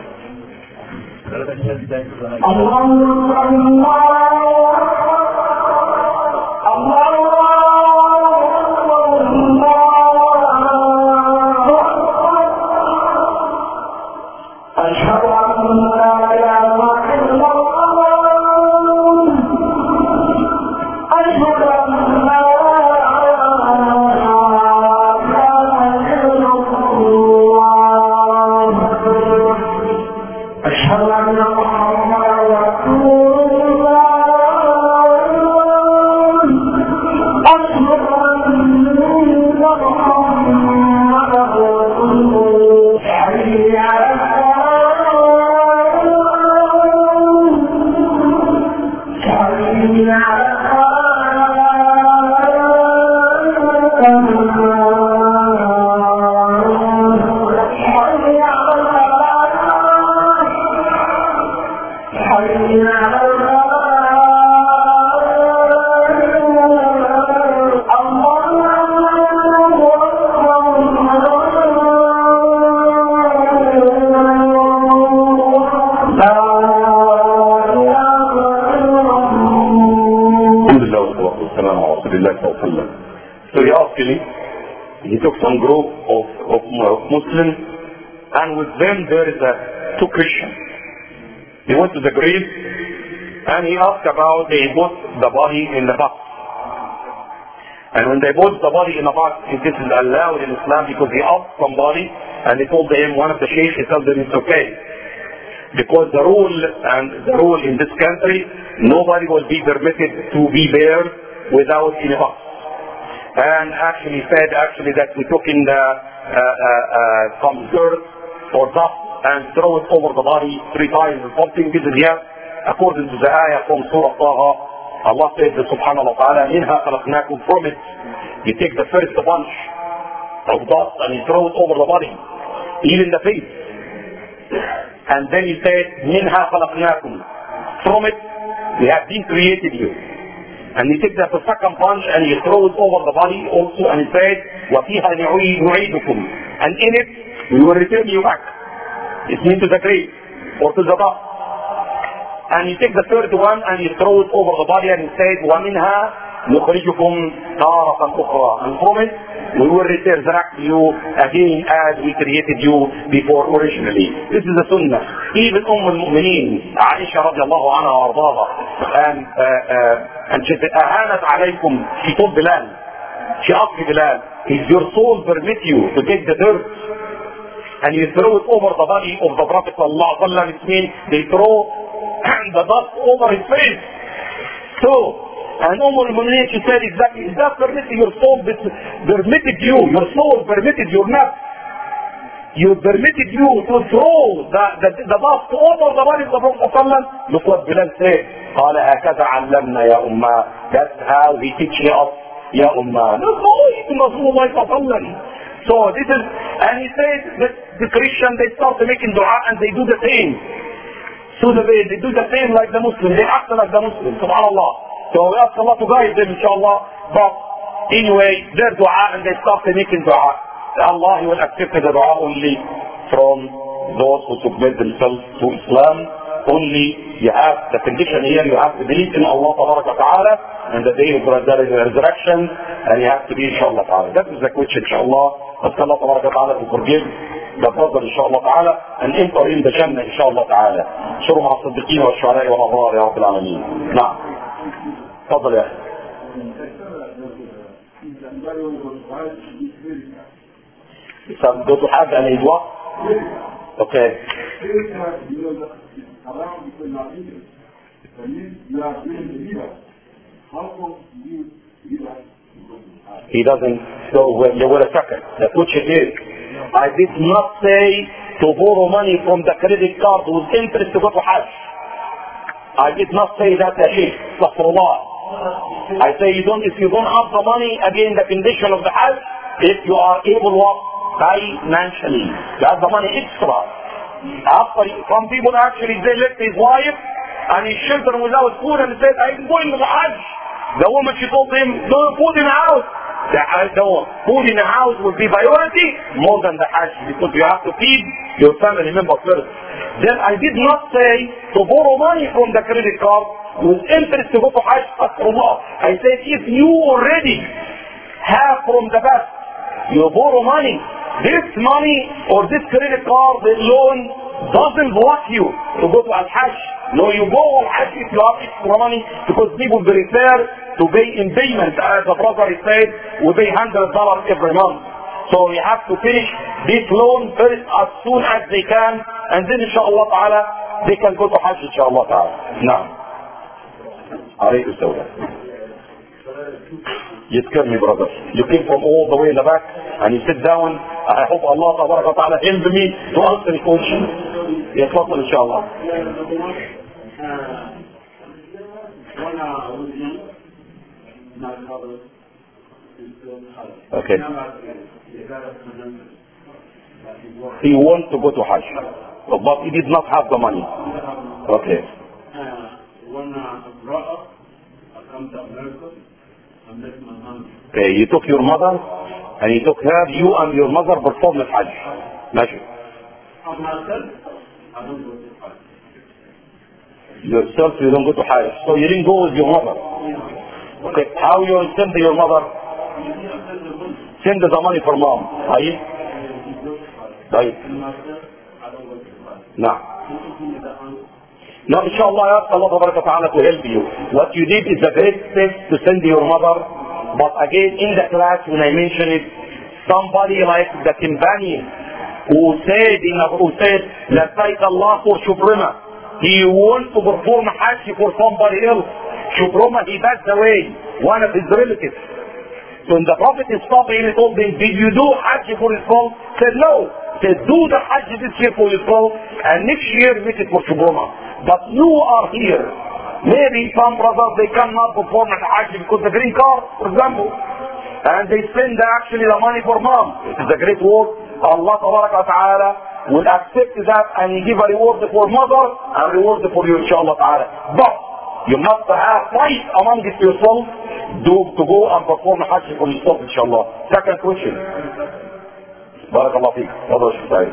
So he took some group of Muslims, and with them there is 2 Christians. He went to the grave and he asked about, they put the body in the box. And when they put the body in a box, this is allowed in Islam because he asked somebody and they told him, one of the sheikhs, he told them it's okay. Because the rule in this country, nobody will be permitted to be buried without any box. And actually said that we took in some dirt or dust and throw it over the body 3 times or something. This is here according to the ayah from Surah Taha. Allah said subhanahu wa ta'ala, minha khalaqnakum, from it you take the first bunch of dust and you throw it over the body, even the face. And then he said, minha khalaqnakum, from it we have been created you. And he takes the second punch and he throws it over the body also, and he said, وَفِيهَا نُعِيدُكُمْ, and in it we will return you back. It means to the grave or to the dust. And he takes the third one and he throws it over the body and he said, وَمِنْهَا نُخْرِجُكُمْ تَارَةً أُخْرَى, and from it we will resurrect you again as we created you before originally. This is the Sunnah. Even al-Mu'mineen, Aisha radiallahu anha wa ardaha, and she said, أَهَانَتْ عَلَيْكُمْ, she told Bilal, she asked Bilal, is your soul permit you to take the dirt and you throw it over the body of the Prophet sallallahu alaihi wasallam? It means they throw the dust over his face. So, and al-Mu'mineen, she said exactly, is that permitted? Your soul permitted you, your soul permitted your nafs, you permitted you to throw the dust over the body of the Prophet sallallahu alaihi wasallam. Look what Bilal said, قال هكذا علمنا يا أمة, that's how he teaches us, يا أمة. That's all Rasulullah sallallahu alaihi wasallam. So this is, and he said that the Christian, they start making dua and they do the same. So they do the same like the Muslim, they act like the Muslim, subhanallah. So we ask Allah to guide them, inshallah. But anyway, their dua and they start making dua. Allah will accept the dua only from those who submit themselves to Islam. Only you have the condition here, you have to believe in Allah ta'ala and the day of resurrection, and you have to be inshallah ta'ala. That is the question, inshallah. Ask Allah ta'ala to forgive the brother, inshallah ta'ala, and enter in the Jannah, inshallah ta'ala. شروا مع الصديقين والشهداء والأبرار يا رب العالمين. نعم. تفضل يا أخي. Some go to Hajj and Eid what? Okay. He doesn't, so when you were a second, the question is, I did not say to borrow money from the credit card with interest to go to Hajj. I did not say that, Astaghfirullah. I say if you don't have the money, again the condition of the Hajj, if you are able to financially, you have the money extra. After some people actually, they left his wife and his children without food and said, I'm going to the Hajj. The woman, she told him, no food in the house. The food in the house will be priority more than the Hajj, because you have to feed your family members first. Then I did not say to borrow money from the credit card with interest to go to Hajj. I said if you already have from the past, you borrow money, this money or this credit card, the loan doesn't block you to go to Al-Hajj. No, you go Al-Hajj if you have extra money, because people prefer to pay in payment. As the brother said, we pay $100 every month. So we have to finish this loan first as soon as they can, and then inshallah ta'ala they can go to Hajj inshallah ta'ala. Now, alaykum salam. You tell me, brother, you came from all the way in the back and you sit down. I hope Allah ta'ala help me to answer the question. Yes, inshallah. Okay. He wants to go to Hajj, but he did not have the money. Okay. When I brought up, I come to America, I met my mom. Okay, you took your mother and you took her, you and your mother performed the Hajj. Imagine. On myself, I don't go to Hajj. Yourself, you don't go to Hajj. So you didn't go with your mother. Okay, how you send your mother? Send the money for mom. Right? Right. No. No, inshallah, Allah ta'ala to help you. What you did is a great step to send your mother But again, in the class, when I mention it, somebody like the companion who said, لبيك Allah for Shubruma, he wants to perform Hajj for somebody else. Shubruma, he passed away, one of his relatives. So when the Prophet stopped him and told him, did you do Hajj for yourself? He said, no. He said, do the Hajj this year for yourself, and next year make it for Shubruma. But you are here. Maybe some brothers, they cannot perform the Hajj because the green card, for example, and they spend actually the money for mom. It is a great work. Allah Ta'ala will accept that and give a reward for mother and reward for you, inshallah Ta'ala. But you must have fight among yourself to go and perform the Hajj for yourself, inshallah. Second question. Barakallah feek. Brother Shufay.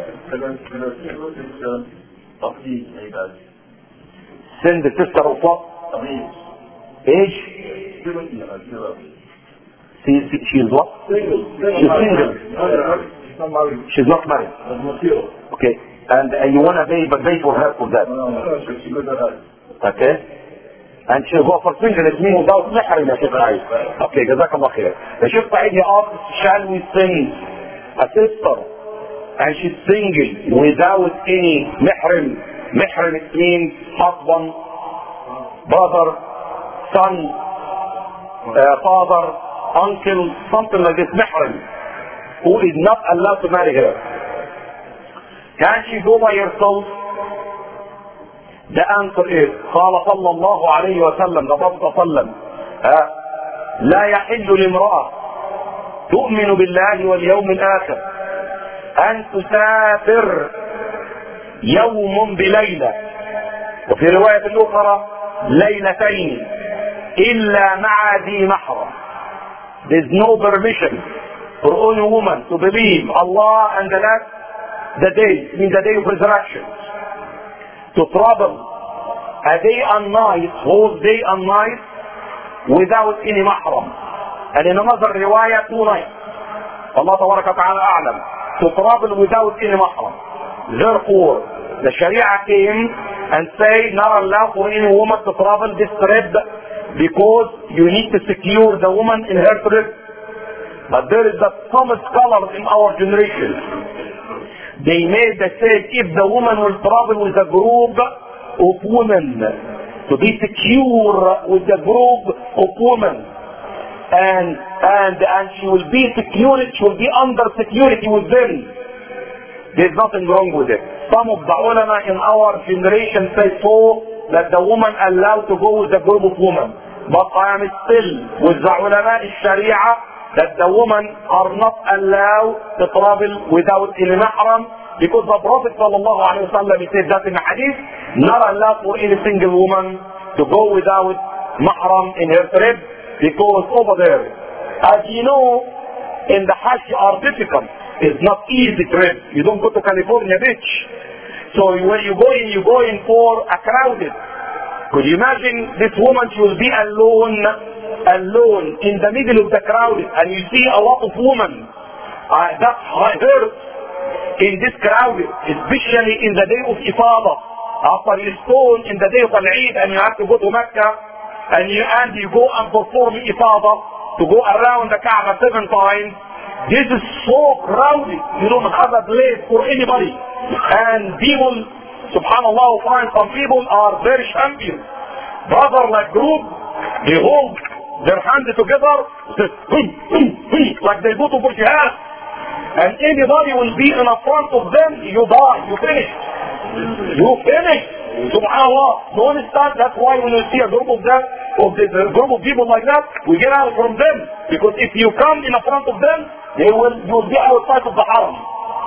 Send the sister of what? Age? She's what? She's single. She's not married. Okay. And you want to pay for her for that. Okay. And she's for single, it means without mahram, ya Sheikh Saeed. Okay, Jazakallah khair. The Sheikh Saeed, he asked, shall we send a sister and she's single without any mahram? Mahram, it means husband, brother, son, father, uncle, something like this, mahram, who is not allowed to marry her. Can she go by herself? The answer is, قال صلى الله عليه وسلم, the Prophet صلى الله عليه وسلم, لا يحل لامرأة تؤمن بالله واليوم الآخر أن تسافر يوم بليلة, وفي رواية أخرى ليلتين إلا مع ذي محرم. There is no permission for any woman to believe Allah and the day, means the day of resurrection, to travel a day and night, whole day and night, without any mahram. And in another riwayah, 2 nights. Allah Ta'ala A'lam. To travel without any mahram. Therefore, the Sharia came and say, not allowed for any woman to travel this trip because you need to secure the woman in her trip. But there is some scholars in our generation. They made the say, if the woman will travel with a group of women, to be secure with the group of women, and she will be secured, she will be under security with them. There's nothing wrong with it. Some of the ulama in our generation say so, that the woman allowed to go with a group of women. But I am still with the ulama in Sharia, that the women are not allowed to travel without any mahram, because the Prophet sallallahu alaihi wasallam said that in a hadith, not allowed for any single woman to go without mahram in her trip, because over there, as you know, in the Hajj are difficult. It's not easy trip. You don't go to California beach. So when you go in for a crowded. Could you imagine this woman, she will be alone in the middle of the crowd, and you see a lot of women that hurt in this crowd, especially in the day of Ifadah. After you stone in the day of Al-Eid and you have to go to Mecca, and you go and perform Ifadah, to go around the Kaaba 7 times. This is so crowded, you don't have a place for anybody. And people, subhanallah, find some people are very champions. Brother like group, they hold their hands together, like they go to jihad. And anybody will be in front of them, you die, you finish. You finish. Subhanallah. Don't stand. That's why when you see a group of them, a group of people like that, we get out from them. Because if you come in front of them, you will be outside of the haram.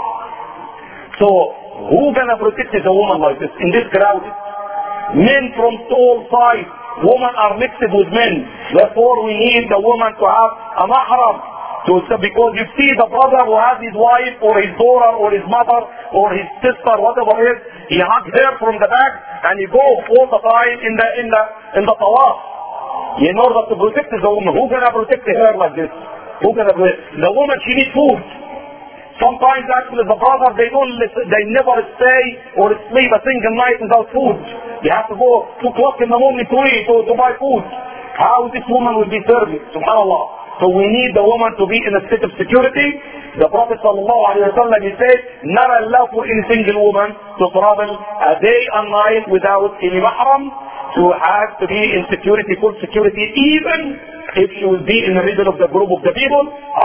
So, who gonna protect a woman like this in this crowd? Men from all sides. Women are mixed with men. Therefore, we need the woman to have a mahram. Because you see the brother who has his wife or his daughter or his mother or his sister, whatever it is, he hugs her from the back and he goes all the time in the tawaf in order to protect the woman. Who gonna protect her like this? Who gonna protect? The woman, she needs food. Sometimes actually the brother, they never stay or sleep a single night without food. They have to go 2 o'clock in the morning to eat or to buy food. how this woman will be serving. Subhanallah. So we need the woman to be in a state of security. The Prophet ﷺ, he said, never allow for any single woman to travel a day and night without any mahram. To have to be in security, full security, even if she will be in the middle of the group of the people.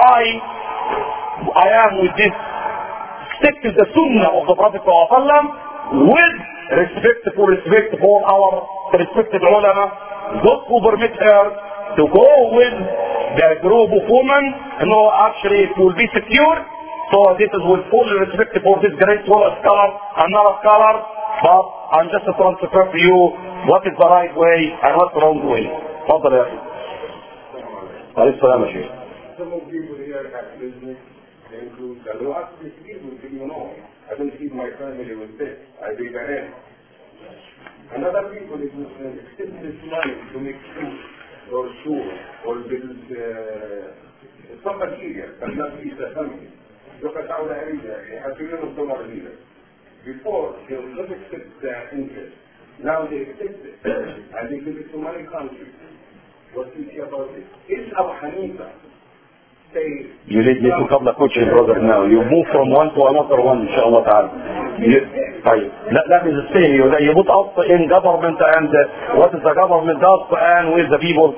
I am with this, stick to the sunnah of the Prophet ﷺ with respect for our respected ulama. God who permit her to go with the group of women, no, actually it will be secure. So this is with full respect for this great scholar and not a scholar, but I'm just a transfer to you what is the right way and what's the wrong way. تفضل يا أخي. عليه السلام يا شيخ. Some of people here have business. They include the lot of people to you know. I don't feed my family with this. I do the rent. Another people is accept this money to make food or shoes or build some material cannot be the family. Look at our area, $1 billion here. Before, they would not accept the interest. Now they accept it. And they give it to many countries. What do you see about it? Is Abu Hanifa say... You lead me to couple of questions, brother, now. You move from one to another one, inshallah ta'ala. That is the same. You put up in government and what is the government does and with the people.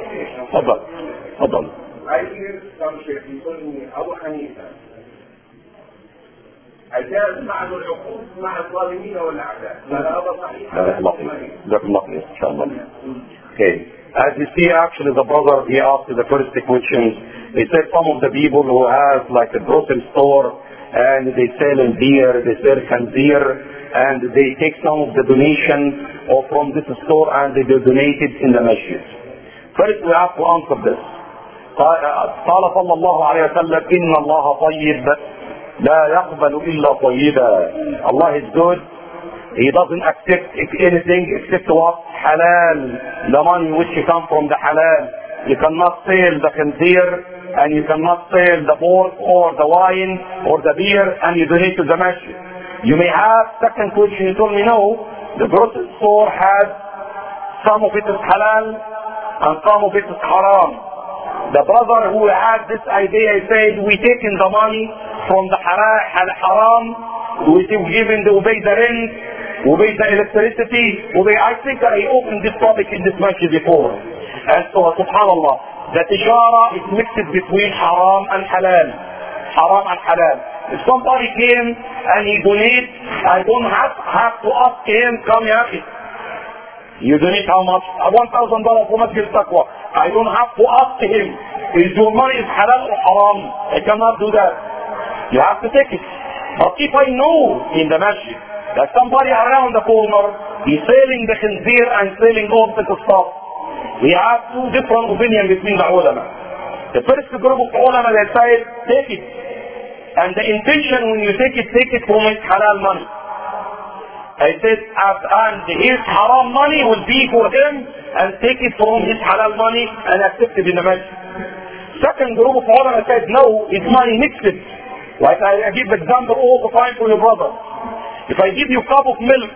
تفضل. I hear some shaykh يقول me Abu Hanifa أجاز بعض العقود مع الظالمين والأعداء. هذا صحيح. جزاك الله خير إن شاء الله. Okay. As you see, actually, the brother, he asked the first question. He said some of the people who have like a grocery store and they sell in beer, they sell khanzir, and they take some of the donation or from this store and they donate it in the masjid. First, we have to answer this. قال صلى الله عليه وسلم إن الله طيب لا يقبل إلا طيبا. Allah is good. He doesn't accept anything except what? Halal. The money which comes from the halal. You cannot sell the khanzir and you cannot sell the pork or the wine or the beer and you donate to the masjid. You may have second question. You told me no. The grocery store has some of it is halal and some of it is haram. The brother who had this idea said we taking the money from the haram, we give him we pay the rent, we pay the electricity, I think I opened this topic in this masjid before. And so subhanallah, the tijara is mixed between haram and halal. If somebody came and he donates, I don't have to ask him, come here. You donate how much? $1,000 for Masjid Taqwa. I don't have to ask him, is your money is halal or haram? I cannot do that. You have to take it. But if I know in the masjid that somebody around the corner is selling the khanzir and selling all this stuff, we have two different opinions between the ulama. The first group of ulama they say, take it. And the intention when you take it from his halal money. I said, and his haram money will be for him and take it from his halal money and accept it in the masjid. Second group of ulama said, no, it's money mixed. Like I give example all the time for your brother. If I give you a cup of milk,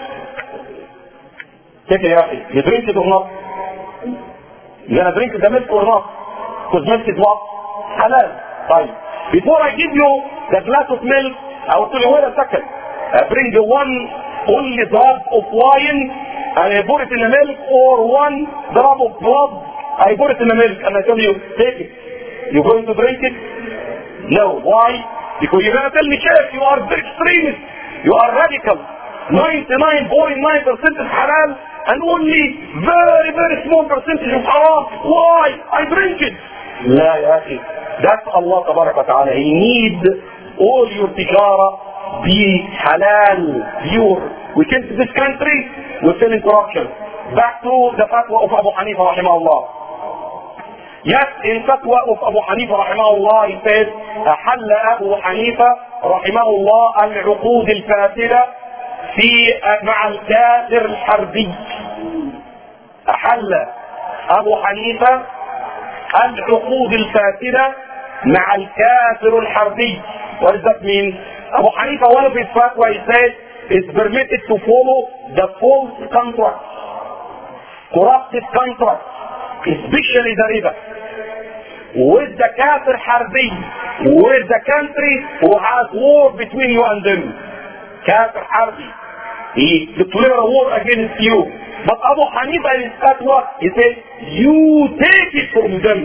take it, you drink it or not? You're gonna drink the milk or not? Because milk is what? Halal. Fine. Before I give you the glass of milk, I will tell you, wait a second. I bring you only drop of wine and I put it in the milk, or one drop of blood, I put it in the milk and I tell you, take it. You're going to drink it? No. Why? Because you're going to tell me, Sheikh, you are very extremist. You are radical. 99.9% is halal and only very, very small percentage of haram. Why? I drink it. لا يا أخي. That's Allah تبارك وتعالى. He need all your tijara be halal, pure. We came to this country, we're selling corruption. Back to the fatwa of Abu Hanifa rahimahullah. Yes, in fatwa of Abu Hanifa rahimahullah, he says, أحل أبو حنيفة rahimahullah العقود الفاسدة مع الكافر الحربي. أحل أبو حنيفة العقود الفاسدة مع الكافر الحربي. What does that mean? Abu Hanifa, one of his fatwa, he said, is permitted to follow the false contracts, corrupted contracts, especially the riba, with the kafir harbi, with the country who has war between you and them. Kafir harbi, he declared a war against you. But Abu Hanifa in his fatwa, he said, you take it from them.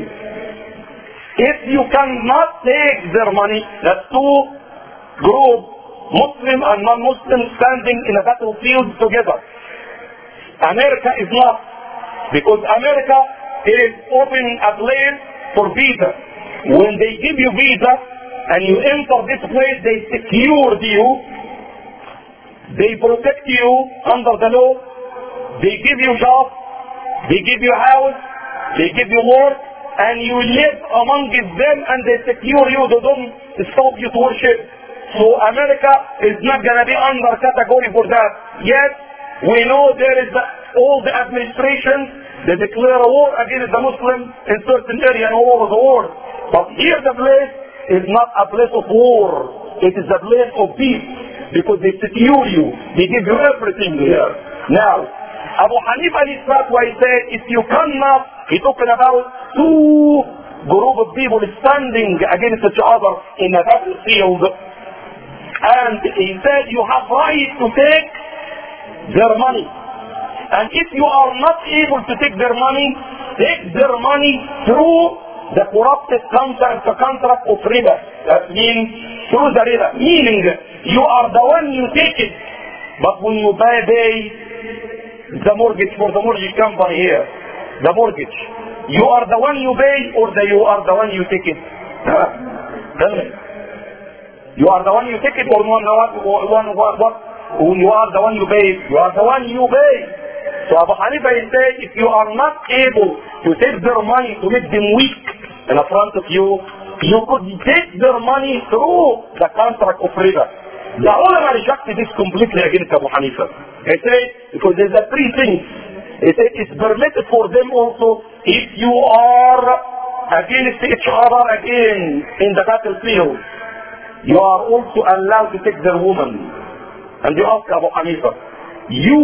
If you cannot take their money, that's two groups, Muslim and non-Muslim, standing in a battlefield together. America is not, because America is opening a place for visa. When they give you visa and you enter this place, they secure you, they protect you under the law, they give you job, they give you house, they give you work, and you live among them and they secure you, they don't stop you to worship. So America is not going to be under category for that. Yes, we know there is all the administrations, they declare a war against the Muslims in certain areas all over the world. But here the place is not a place of war. It is a place of peace, because they secure you, they give you everything here. Now, Abu Hanifa in his fatwa, he said, if you cannot, he talking about two group of people standing against each other in a battlefield, and he said you have right to take their money. And if you are not able to take their money through the corrupted contract of riba. That means through the riba. Meaning, you are the one you take it, but when you pay the mortgage for the mortgage company here, the mortgage, you are the one you pay, or you are the one you take it? Tell me. You are the one you take it, or what? You are the one you pay. You are the one you pay. So Abu Hanifa said, if you are not able to take their money to make them weak in front of you, you could take their money through the contract of riba. The ulama rejected this completely against Abu Hanifa. He said, because there's three things. He said, it's permitted for them also, if you are against each other again in the battlefield, you are also allowed to take their woman. And you ask Abu Hanifa, you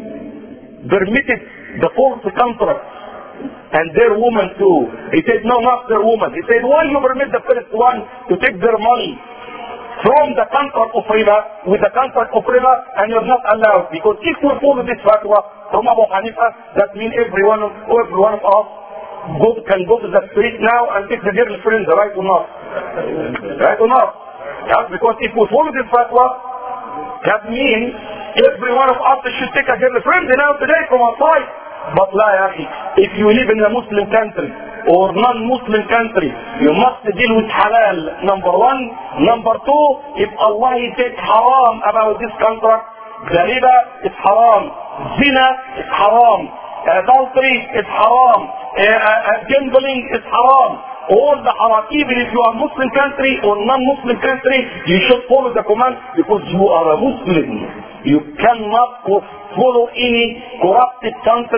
permitted the false contract and their woman too. He said, no, not their woman. He said, why you permit the first one to take their money from the contract of riba, with the contract of riba, and you're not allowed? Because if we follow this fatwa from Abu Hanifa, that means every one of us can go to the street now and take the girlfriend, right or not? Right or not? Yeah, because if we follow this fatwa, that means every one of us should take a girlfriend now today from outside. But la ya akhi, if you live in a Muslim country or non-Muslim country, you must deal with halal, number one. Number two, if Allah said haram about this contract, the riba is haram, zina is haram, adultery is haram, gambling is haram. All the haram, even if you are Muslim country or non-Muslim country, you should follow the command, because you are a Muslim. You cannot follow any corrupted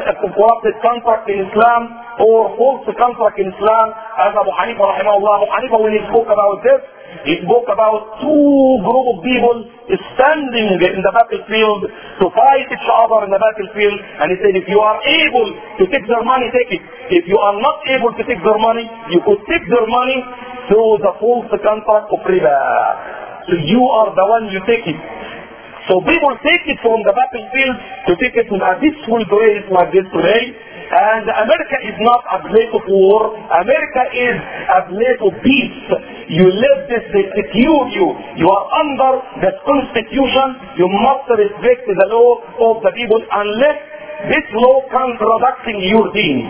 contract in Islam or false contract in Islam. As Abu Hanifa rahimahullah, Abu Hanifa, when he spoke about this, he spoke about two group of people standing in the battlefield to fight each other in the battlefield, and he said, if you are able to take their money, take it. If you are not able to take their money, you could take their money through the false contract of riba. So you are the one you take it. So people take it from the battlefield to take it in a peaceful place like this today. And America is not a place of war. America is a place of peace. You live this, they secure you. You are under the constitution. You must respect the law of the people unless this law contradicting your deen.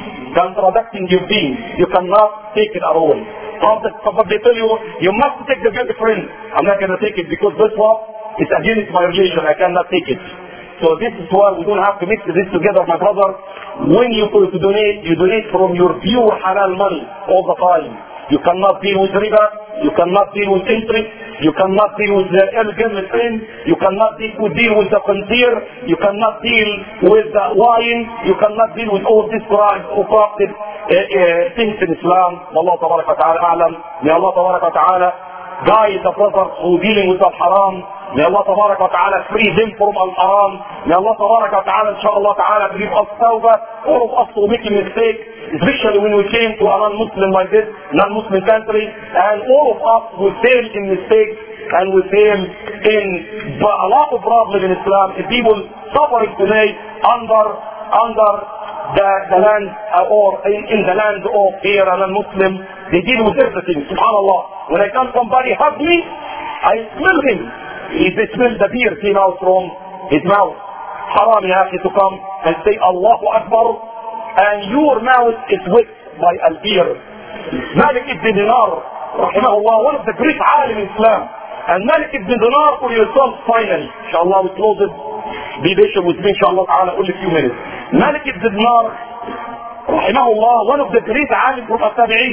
You cannot take it at all. But they tell you, you must take the girlfriend. I'm not going to take it because this one is against my religion. I cannot take it. So this is why we don't have to mix this together, my brother. When you go to donate, you donate from your pure halal money all the time. You cannot deal with riba, you cannot deal with interest, you cannot deal with the illegitimate thing, you cannot deal with the khanzir, you cannot deal with the wine, you cannot deal with all these corrupted things in Islam. Allah tabarak wa ta'ala a'lam. May Allah tabarak wa ta'ala guys, the brothers who dealing with the haram, may Allah Tabaraka wa Ta'ala free them from al-haram. May Allah Tabaraka wa Ta'ala, inshallah Ta'ala, give us tawbah, all of us who make a mistake, especially when we came to a non-Muslim like this, non-Muslim country, and all of us will fail in mistakes, and we fail in a lot of problems in Islam. The people suffering today under the land or in the land of here and non-Muslim, they deal with everything. Subhanallah. When I come somebody hug me, I smell him. He smells the beer came out from his mouth. Haram you have to come and say Allahu Akbar, and your mouth is wet by al-beer. Malik ibn Dinar, rahimahullah, one of the great alim in Islam. And Malik ibn Dinar for yourself finally. Inshallah we close it. Be patient with me, inshallah ta'ala, only a few minutes. Malik ibn Dinar, rahimahullah, one of the great alim from al-Tabi'in.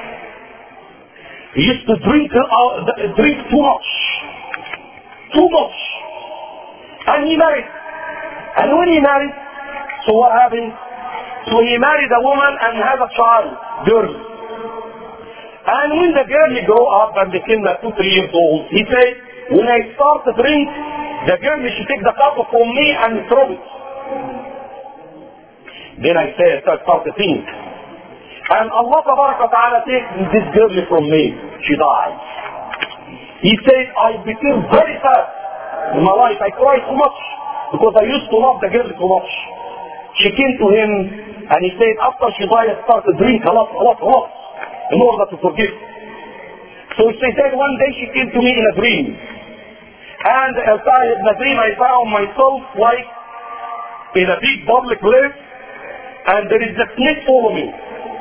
He used to drink too much. Too much. And he married. And when he married, so what happened? So he married a woman and had a child, girl. And when the girl grew up and became like 2-3 years old, he said, when I start to drink, the girl should take the cup from me and throw it. Then I start to think. And Allah Ta'ala takes this girl from me. She died. He said, I became very sad in my life. I cried too much because I used to love the girl too much. She came to him and he said, after she died, I started to drink a lot in order to forgive. So she said, one day she came to me in a dream. And in the dream I found myself like in a big public place, and there is a snake follow me.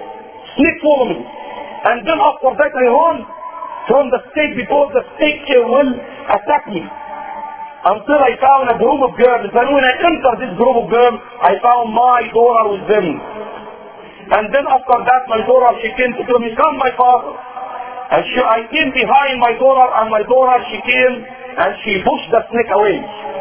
And then after that I run from the snake because the snake will attack me. Until I found a group of girls. And when I entered this group of girls, I found my daughter with them. And then after that my daughter, she came to tell me, come my father. And I came behind my daughter, and my daughter, she came and she pushed the snake away.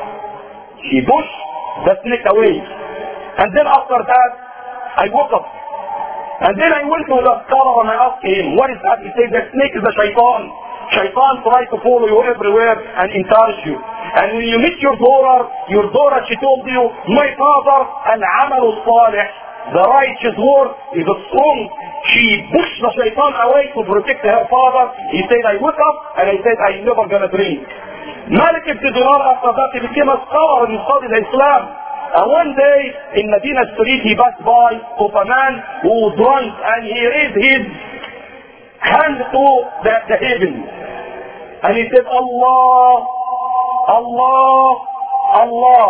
And then after that, I woke up. And then I went to the scholar and I asked him, what is that? He said, the snake is a shaitan. Shaitan tries to follow you everywhere and encourage you. And when you meet your daughter, she told you, my father, al-amal al-salih, the righteous word is strong. She pushed the shaitan away to protect her father. He said, I woke up and I said, I'm never going to drink. Malik ibn Dinar, after that, he became a scholar and he studied Islam. And one day in Medina street he passed by of a man who was drunk, and he raised his hand to the heaven. And he said, Allah, Allah, Allah.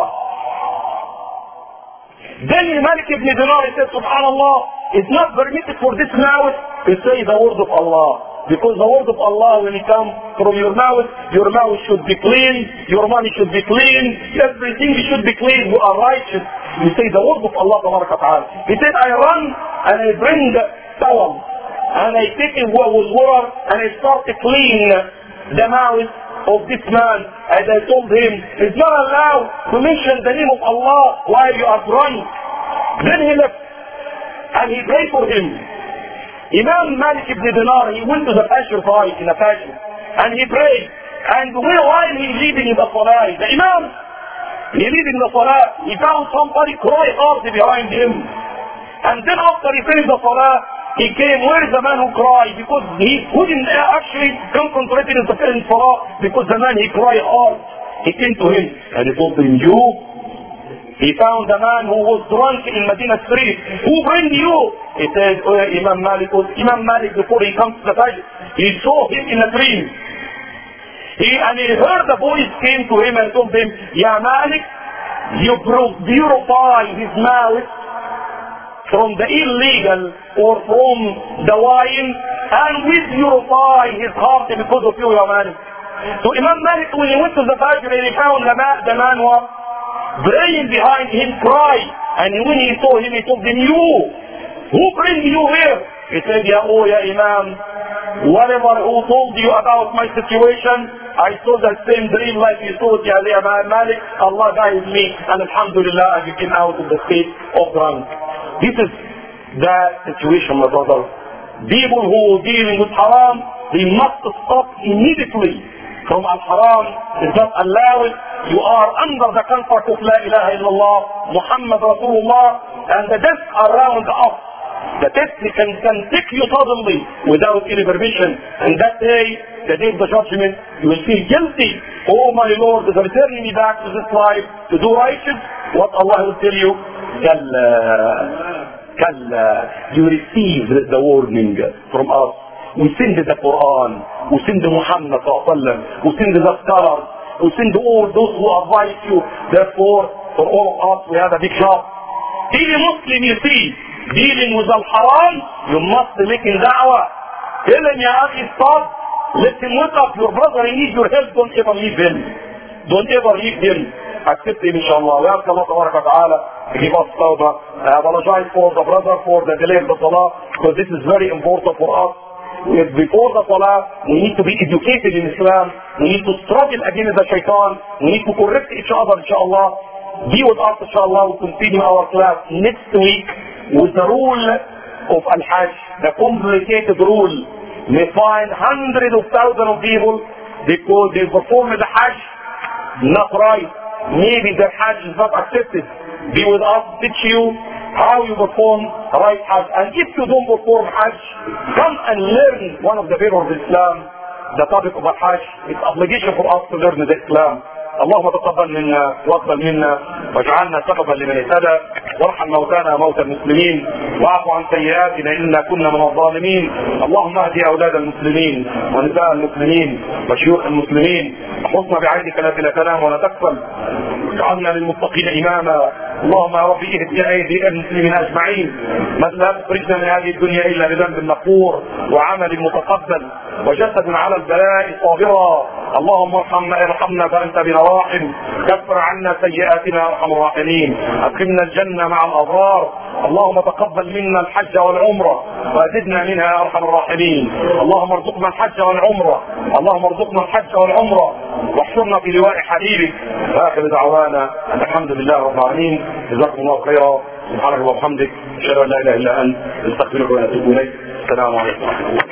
Then Malik ibn Dinar, he said, Subhanallah, it's not permitted for this mouth to say the word of Allah. Because the word of Allah, when it comes from your mouth should be clean, your money should be clean, everything should be clean, you are righteous. You say the word of Allah Ta'ala. He said, I run and I bring the towel, and I take it with water, and I start to clean the mouth of this man. And I told him, it's not allowed to mention the name of Allah while you are drunk. Then he left, and he prayed for him. Imam Malik ibn Dinar, he went to the Fajr fight in the Fajr, and he prayed. And while he leading in the Salah, the Imam, he leading the Salah, he found somebody cry hard behind him. And then after he finished the Salah, he came, where is the man who cried? Because he couldn't actually concentrate in the Salah, because the man, he cried hard. He came to him, and he told him, he found a man who was drunk in Medina street. Who bring you? He said, oh, Imam Malik. Imam Malik, before he comes to the Fajr, he saw him in a dream. And he heard the voice came to him and told him, Ya Malik, you purify his mouth from the illegal or from the wine, and we purify his heart because of you, Ya Malik. So Imam Malik, when he went to the Fajr, he found the man was praying behind him, cry. And when he saw him, he told him, who bring you here? He said, Ya Imam, whatever who told you about my situation, I saw the same dream like you saw, Ya Malik. Allah guided me, and alhamdulillah, I became out of the state of drunk. This is the situation, my brother. people who are dealing with haram, they must stop immediately from al-haram. It's not allowed. You are under the comfort of La ilaha illallah, Muhammad Rasulullah, and the death around us. The death can take you suddenly without any permission. And that day, the day of the judgment, you will feel guilty. Oh my Lord, is returning me back to this life to do righteous. What Allah will tell you? Kalla. You receive the warning from us. We send the Quran. We send Muhammad sallallahu alaihi wasallam. We send the scholars. We send all those who advise you. Therefore, for all of us, we have a big job. Any Muslim you see dealing with al-haram, you must be making da'wah. Tell him, ya akhi, stop. Let him wake up. Your brother, he needs your help. Don't ever leave him. Don't ever leave him. Accept him, inshallah. We ask Allah ta'ala to give us tawbah. I apologize for the brother for the delay of the salah, because this is very important for us. Before the salah, we need to be educated in Islam. We need to struggle against the shaitan. We need to correct each other, inshallah. Be with us, inshallah. We'll continue our class next week with the rule of Al-Hajj, the complicated rule. We find hundreds of thousands of people because they perform the Hajj not right. Maybe their Hajj is not accepted. Be with us, teach you how you perform right Hajj. And if you don't perform Hajj, come and learn one of the pillars of Islam, the topic of Hajj. It's obligation for us to learn the Islam. اللهم تقبل منا واقبل منا واجعلنا سببا لمن اهتدى وارحم موتانا موتى المسلمين واعف عن سيئاتنا إنا كنا من الظالمين. اللهم اهدي اولاد المسلمين ونساء المسلمين وشيوخ المسلمين احفظنا بعينك التي لا تنام ولا تغفل واجعلنا للمتقين اماما. اللهم يا رب اهد ايدي المسلمين اجمعين. لا تخرجنا من هذه الدنيا الا بذنب مغفور وعمل متقبل وجسد على البلاء صابرا. اللهم ارحمنا فانت بنا راحم. كفر عنا سيئاتنا يا ارحم الراحمين. ادخلنا الجنه مع الابرار. اللهم تقبل منا الحج والعمره وازدنا منها يا ارحم الراحمين. اللهم ارزقنا الحج والعمره. اللهم ارزقنا الحج والعمره واحشرنا في لواء حبيبك. واخر دعوانا الحمد لله رب العالمين. جزاكم الله خيرا. سبحانك اللهم وبحمدك اشهد ان لا اله الا انت استغفرك واتوب اليك. السلام عليكم ورحمه الله.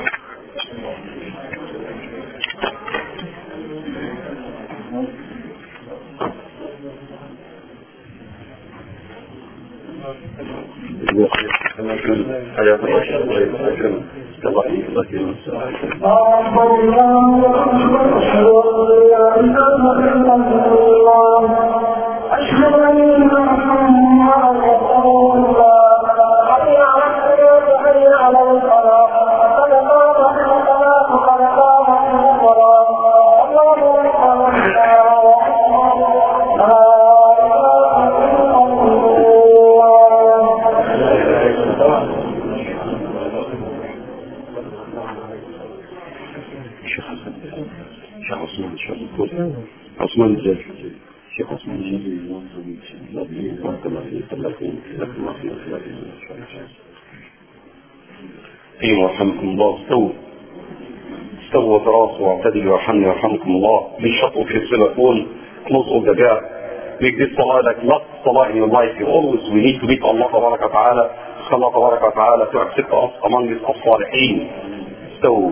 ورحمكم الله. استووا تراصوا واعتدلوا يرحمني ورحمكم الله. بالشطء في الصلاه close all the gap. Make this salah like last salah in your life. You always we need to meet Allah تبارك وتعالى. Allah تبارك وتعالى to accept us among his الصالحين. استووا.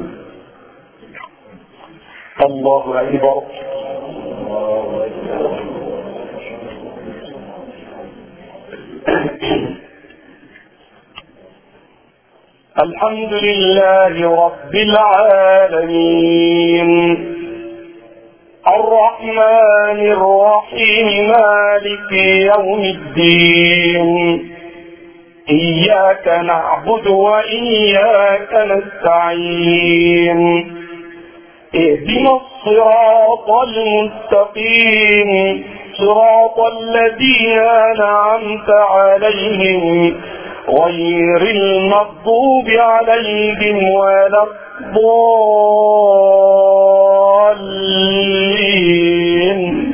الله أكبر. الحمد لله رب العالمين الرحمن الرحيم مالك يوم الدين إياك نعبد وإياك نستعين اهدنا الصراط المستقيم صراط الذين أنعمت عليهم غير المغضوب عليهم ولا الضالين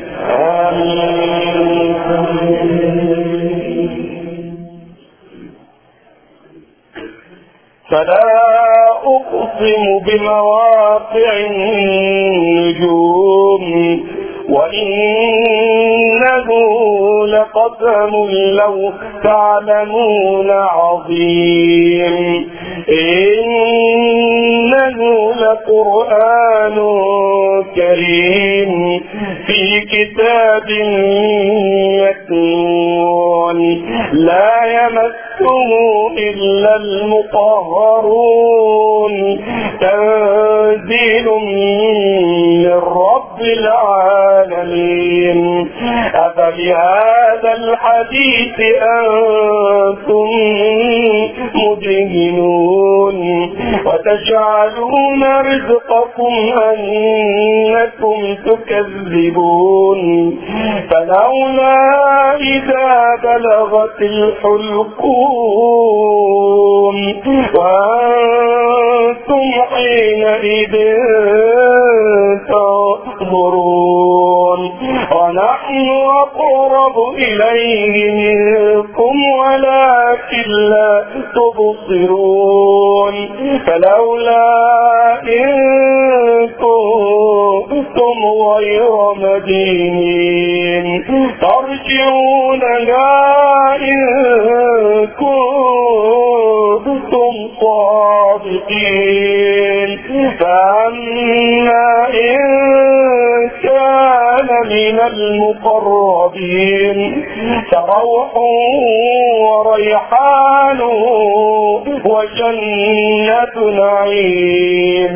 فلا أقسم بمواقع النجوم وإنه لقسم لو تعلمون عظيم إنه لقرآن كريم في كتاب مكنون لا يمسه إلا المطهرون تنزيل من رب العالمين أفبهذا الحديث أنتم مدهنون وتجعلون رزقكم أنكم تكذبون فلولا إذا بلغت الحلقوم وأنتم حينئذ تنظرون ونحن أقرب إليه منكم ولكن لا تبصرون فلولا إن كنتم غير مدينين ترجعونها إن كنتم صادقين فأما إن كان من المقربين فروح وريحان وجنة نعيم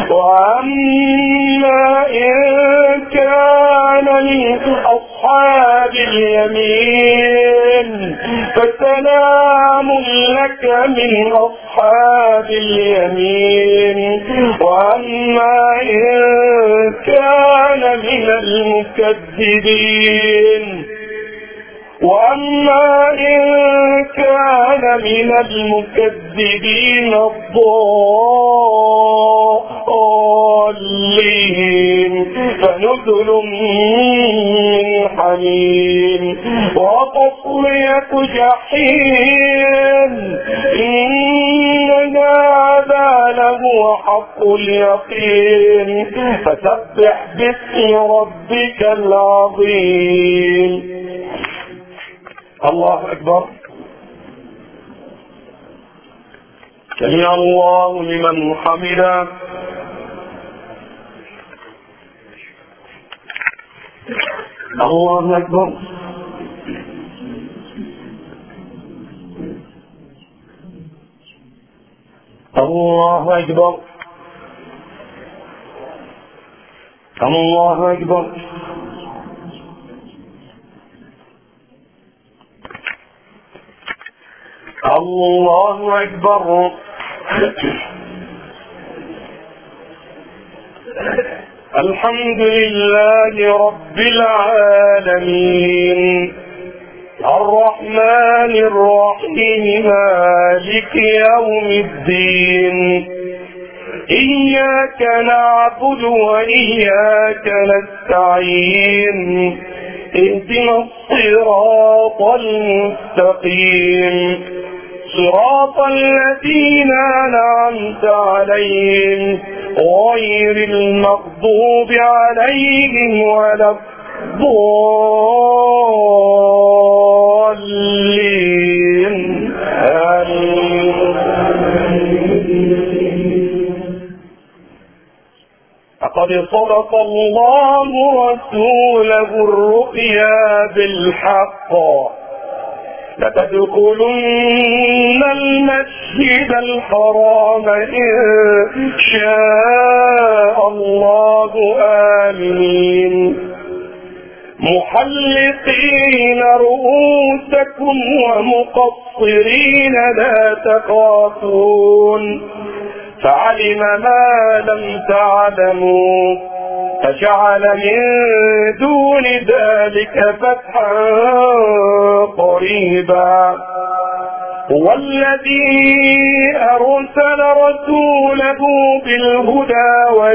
وأما إن كان من أصحاب اليمين فسلام لك من أصحاب اليمين وأما إن كان من المكذبين الضالين فنزل من حميم وتصلية جحيم إن هذا لهو حق اليقين فسبح باسم ربك العظيم. الله أكبر. سمع الله لمن حمده. الله أكبر. الله أكبر. الله أكبر. الله أكبر. الحمد لله رب العالمين الرحمن الرحيم مالك يوم الدين إياك نعبد وإياك نستعين اهدنا الصراط المستقيم صراط الذين أنعمت عليهم غير المغضوب عليهم ولا الضالين لقد صدق الله رسوله الرؤيا بالحق لتدخلن المسجد الحرام إن شاء الله آمنين محلقين رؤوسكم ومقصرين لا تخافون فعلم ما لم تعلموا فجعل من دون ذلك فتحا قريبا هو الذي أرسل رسوله بالهدى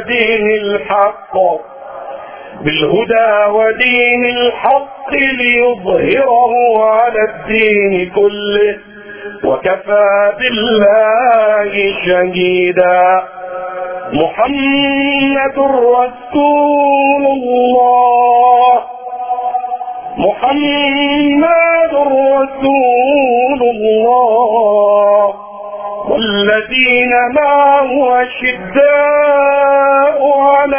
ودين الحق ليظهره على الدين كله وكفى بالله شهيدا محمد رسول الله محمد رسول الله والذين معه أشداء على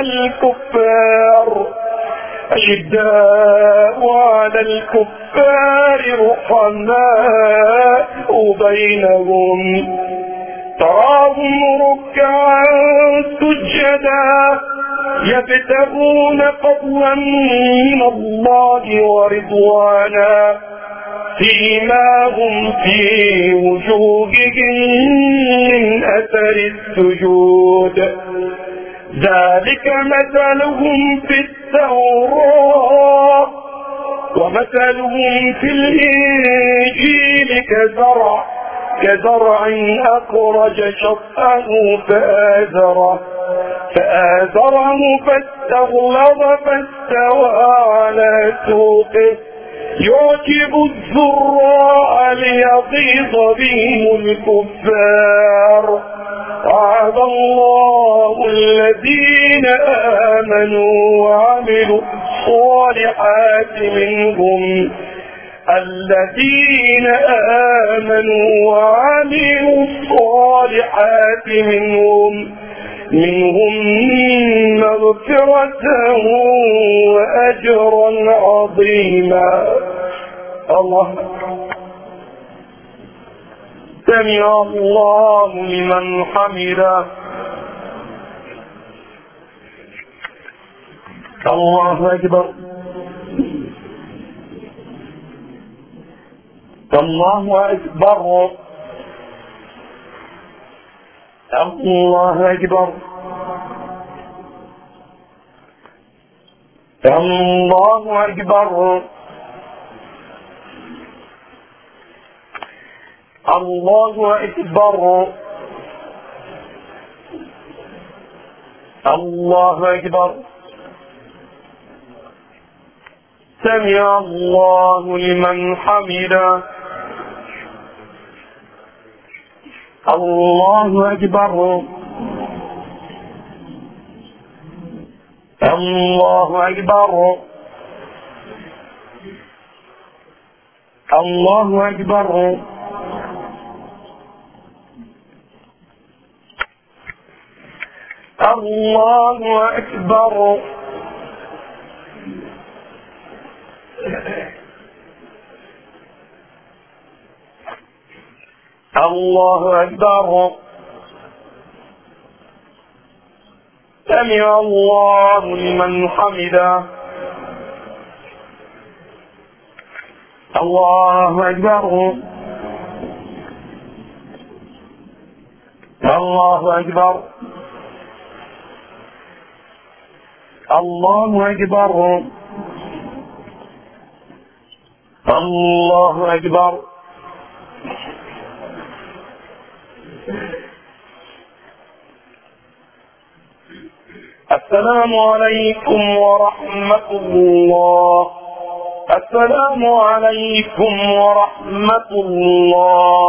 الكفار رحماء بينهم تراهم ركعا سجدا يبتغون فضلا من الله ورضوانا سيماهم في وجوههم من أثر السجود ذلك مثلهم في التوراة ومثلهم في الإنجيل كزرع أخرج شطأه فآزره فاستغلظ فاستوى على سوقه يعجب الزراع ليغيظ بهم الكفار وعد الله الذين آمنوا وعملوا الصالحات منهم مغفرة وأجرا عظيما. الله سمع الله لمن حمده. الله أكبر. الله أكبر. الله أكبر. الله أكبر. الله أكبر. الله أكبر. سمع الله لمن حمده. الله أكبر. الله أكبر. الله أكبر. الله أكبر. الله أكبر. سمع الله لمن حمده. الله أكبر. الله أكبر. الله أكبر. الله أكبر. السلام عليكم ورحمة الله. السلام عليكم ورحمة الله.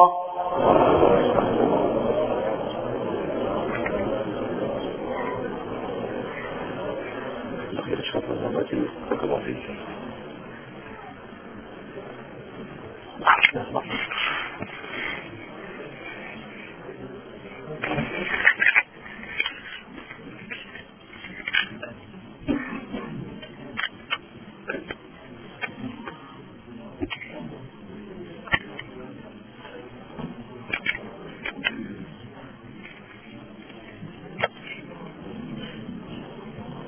Gracias.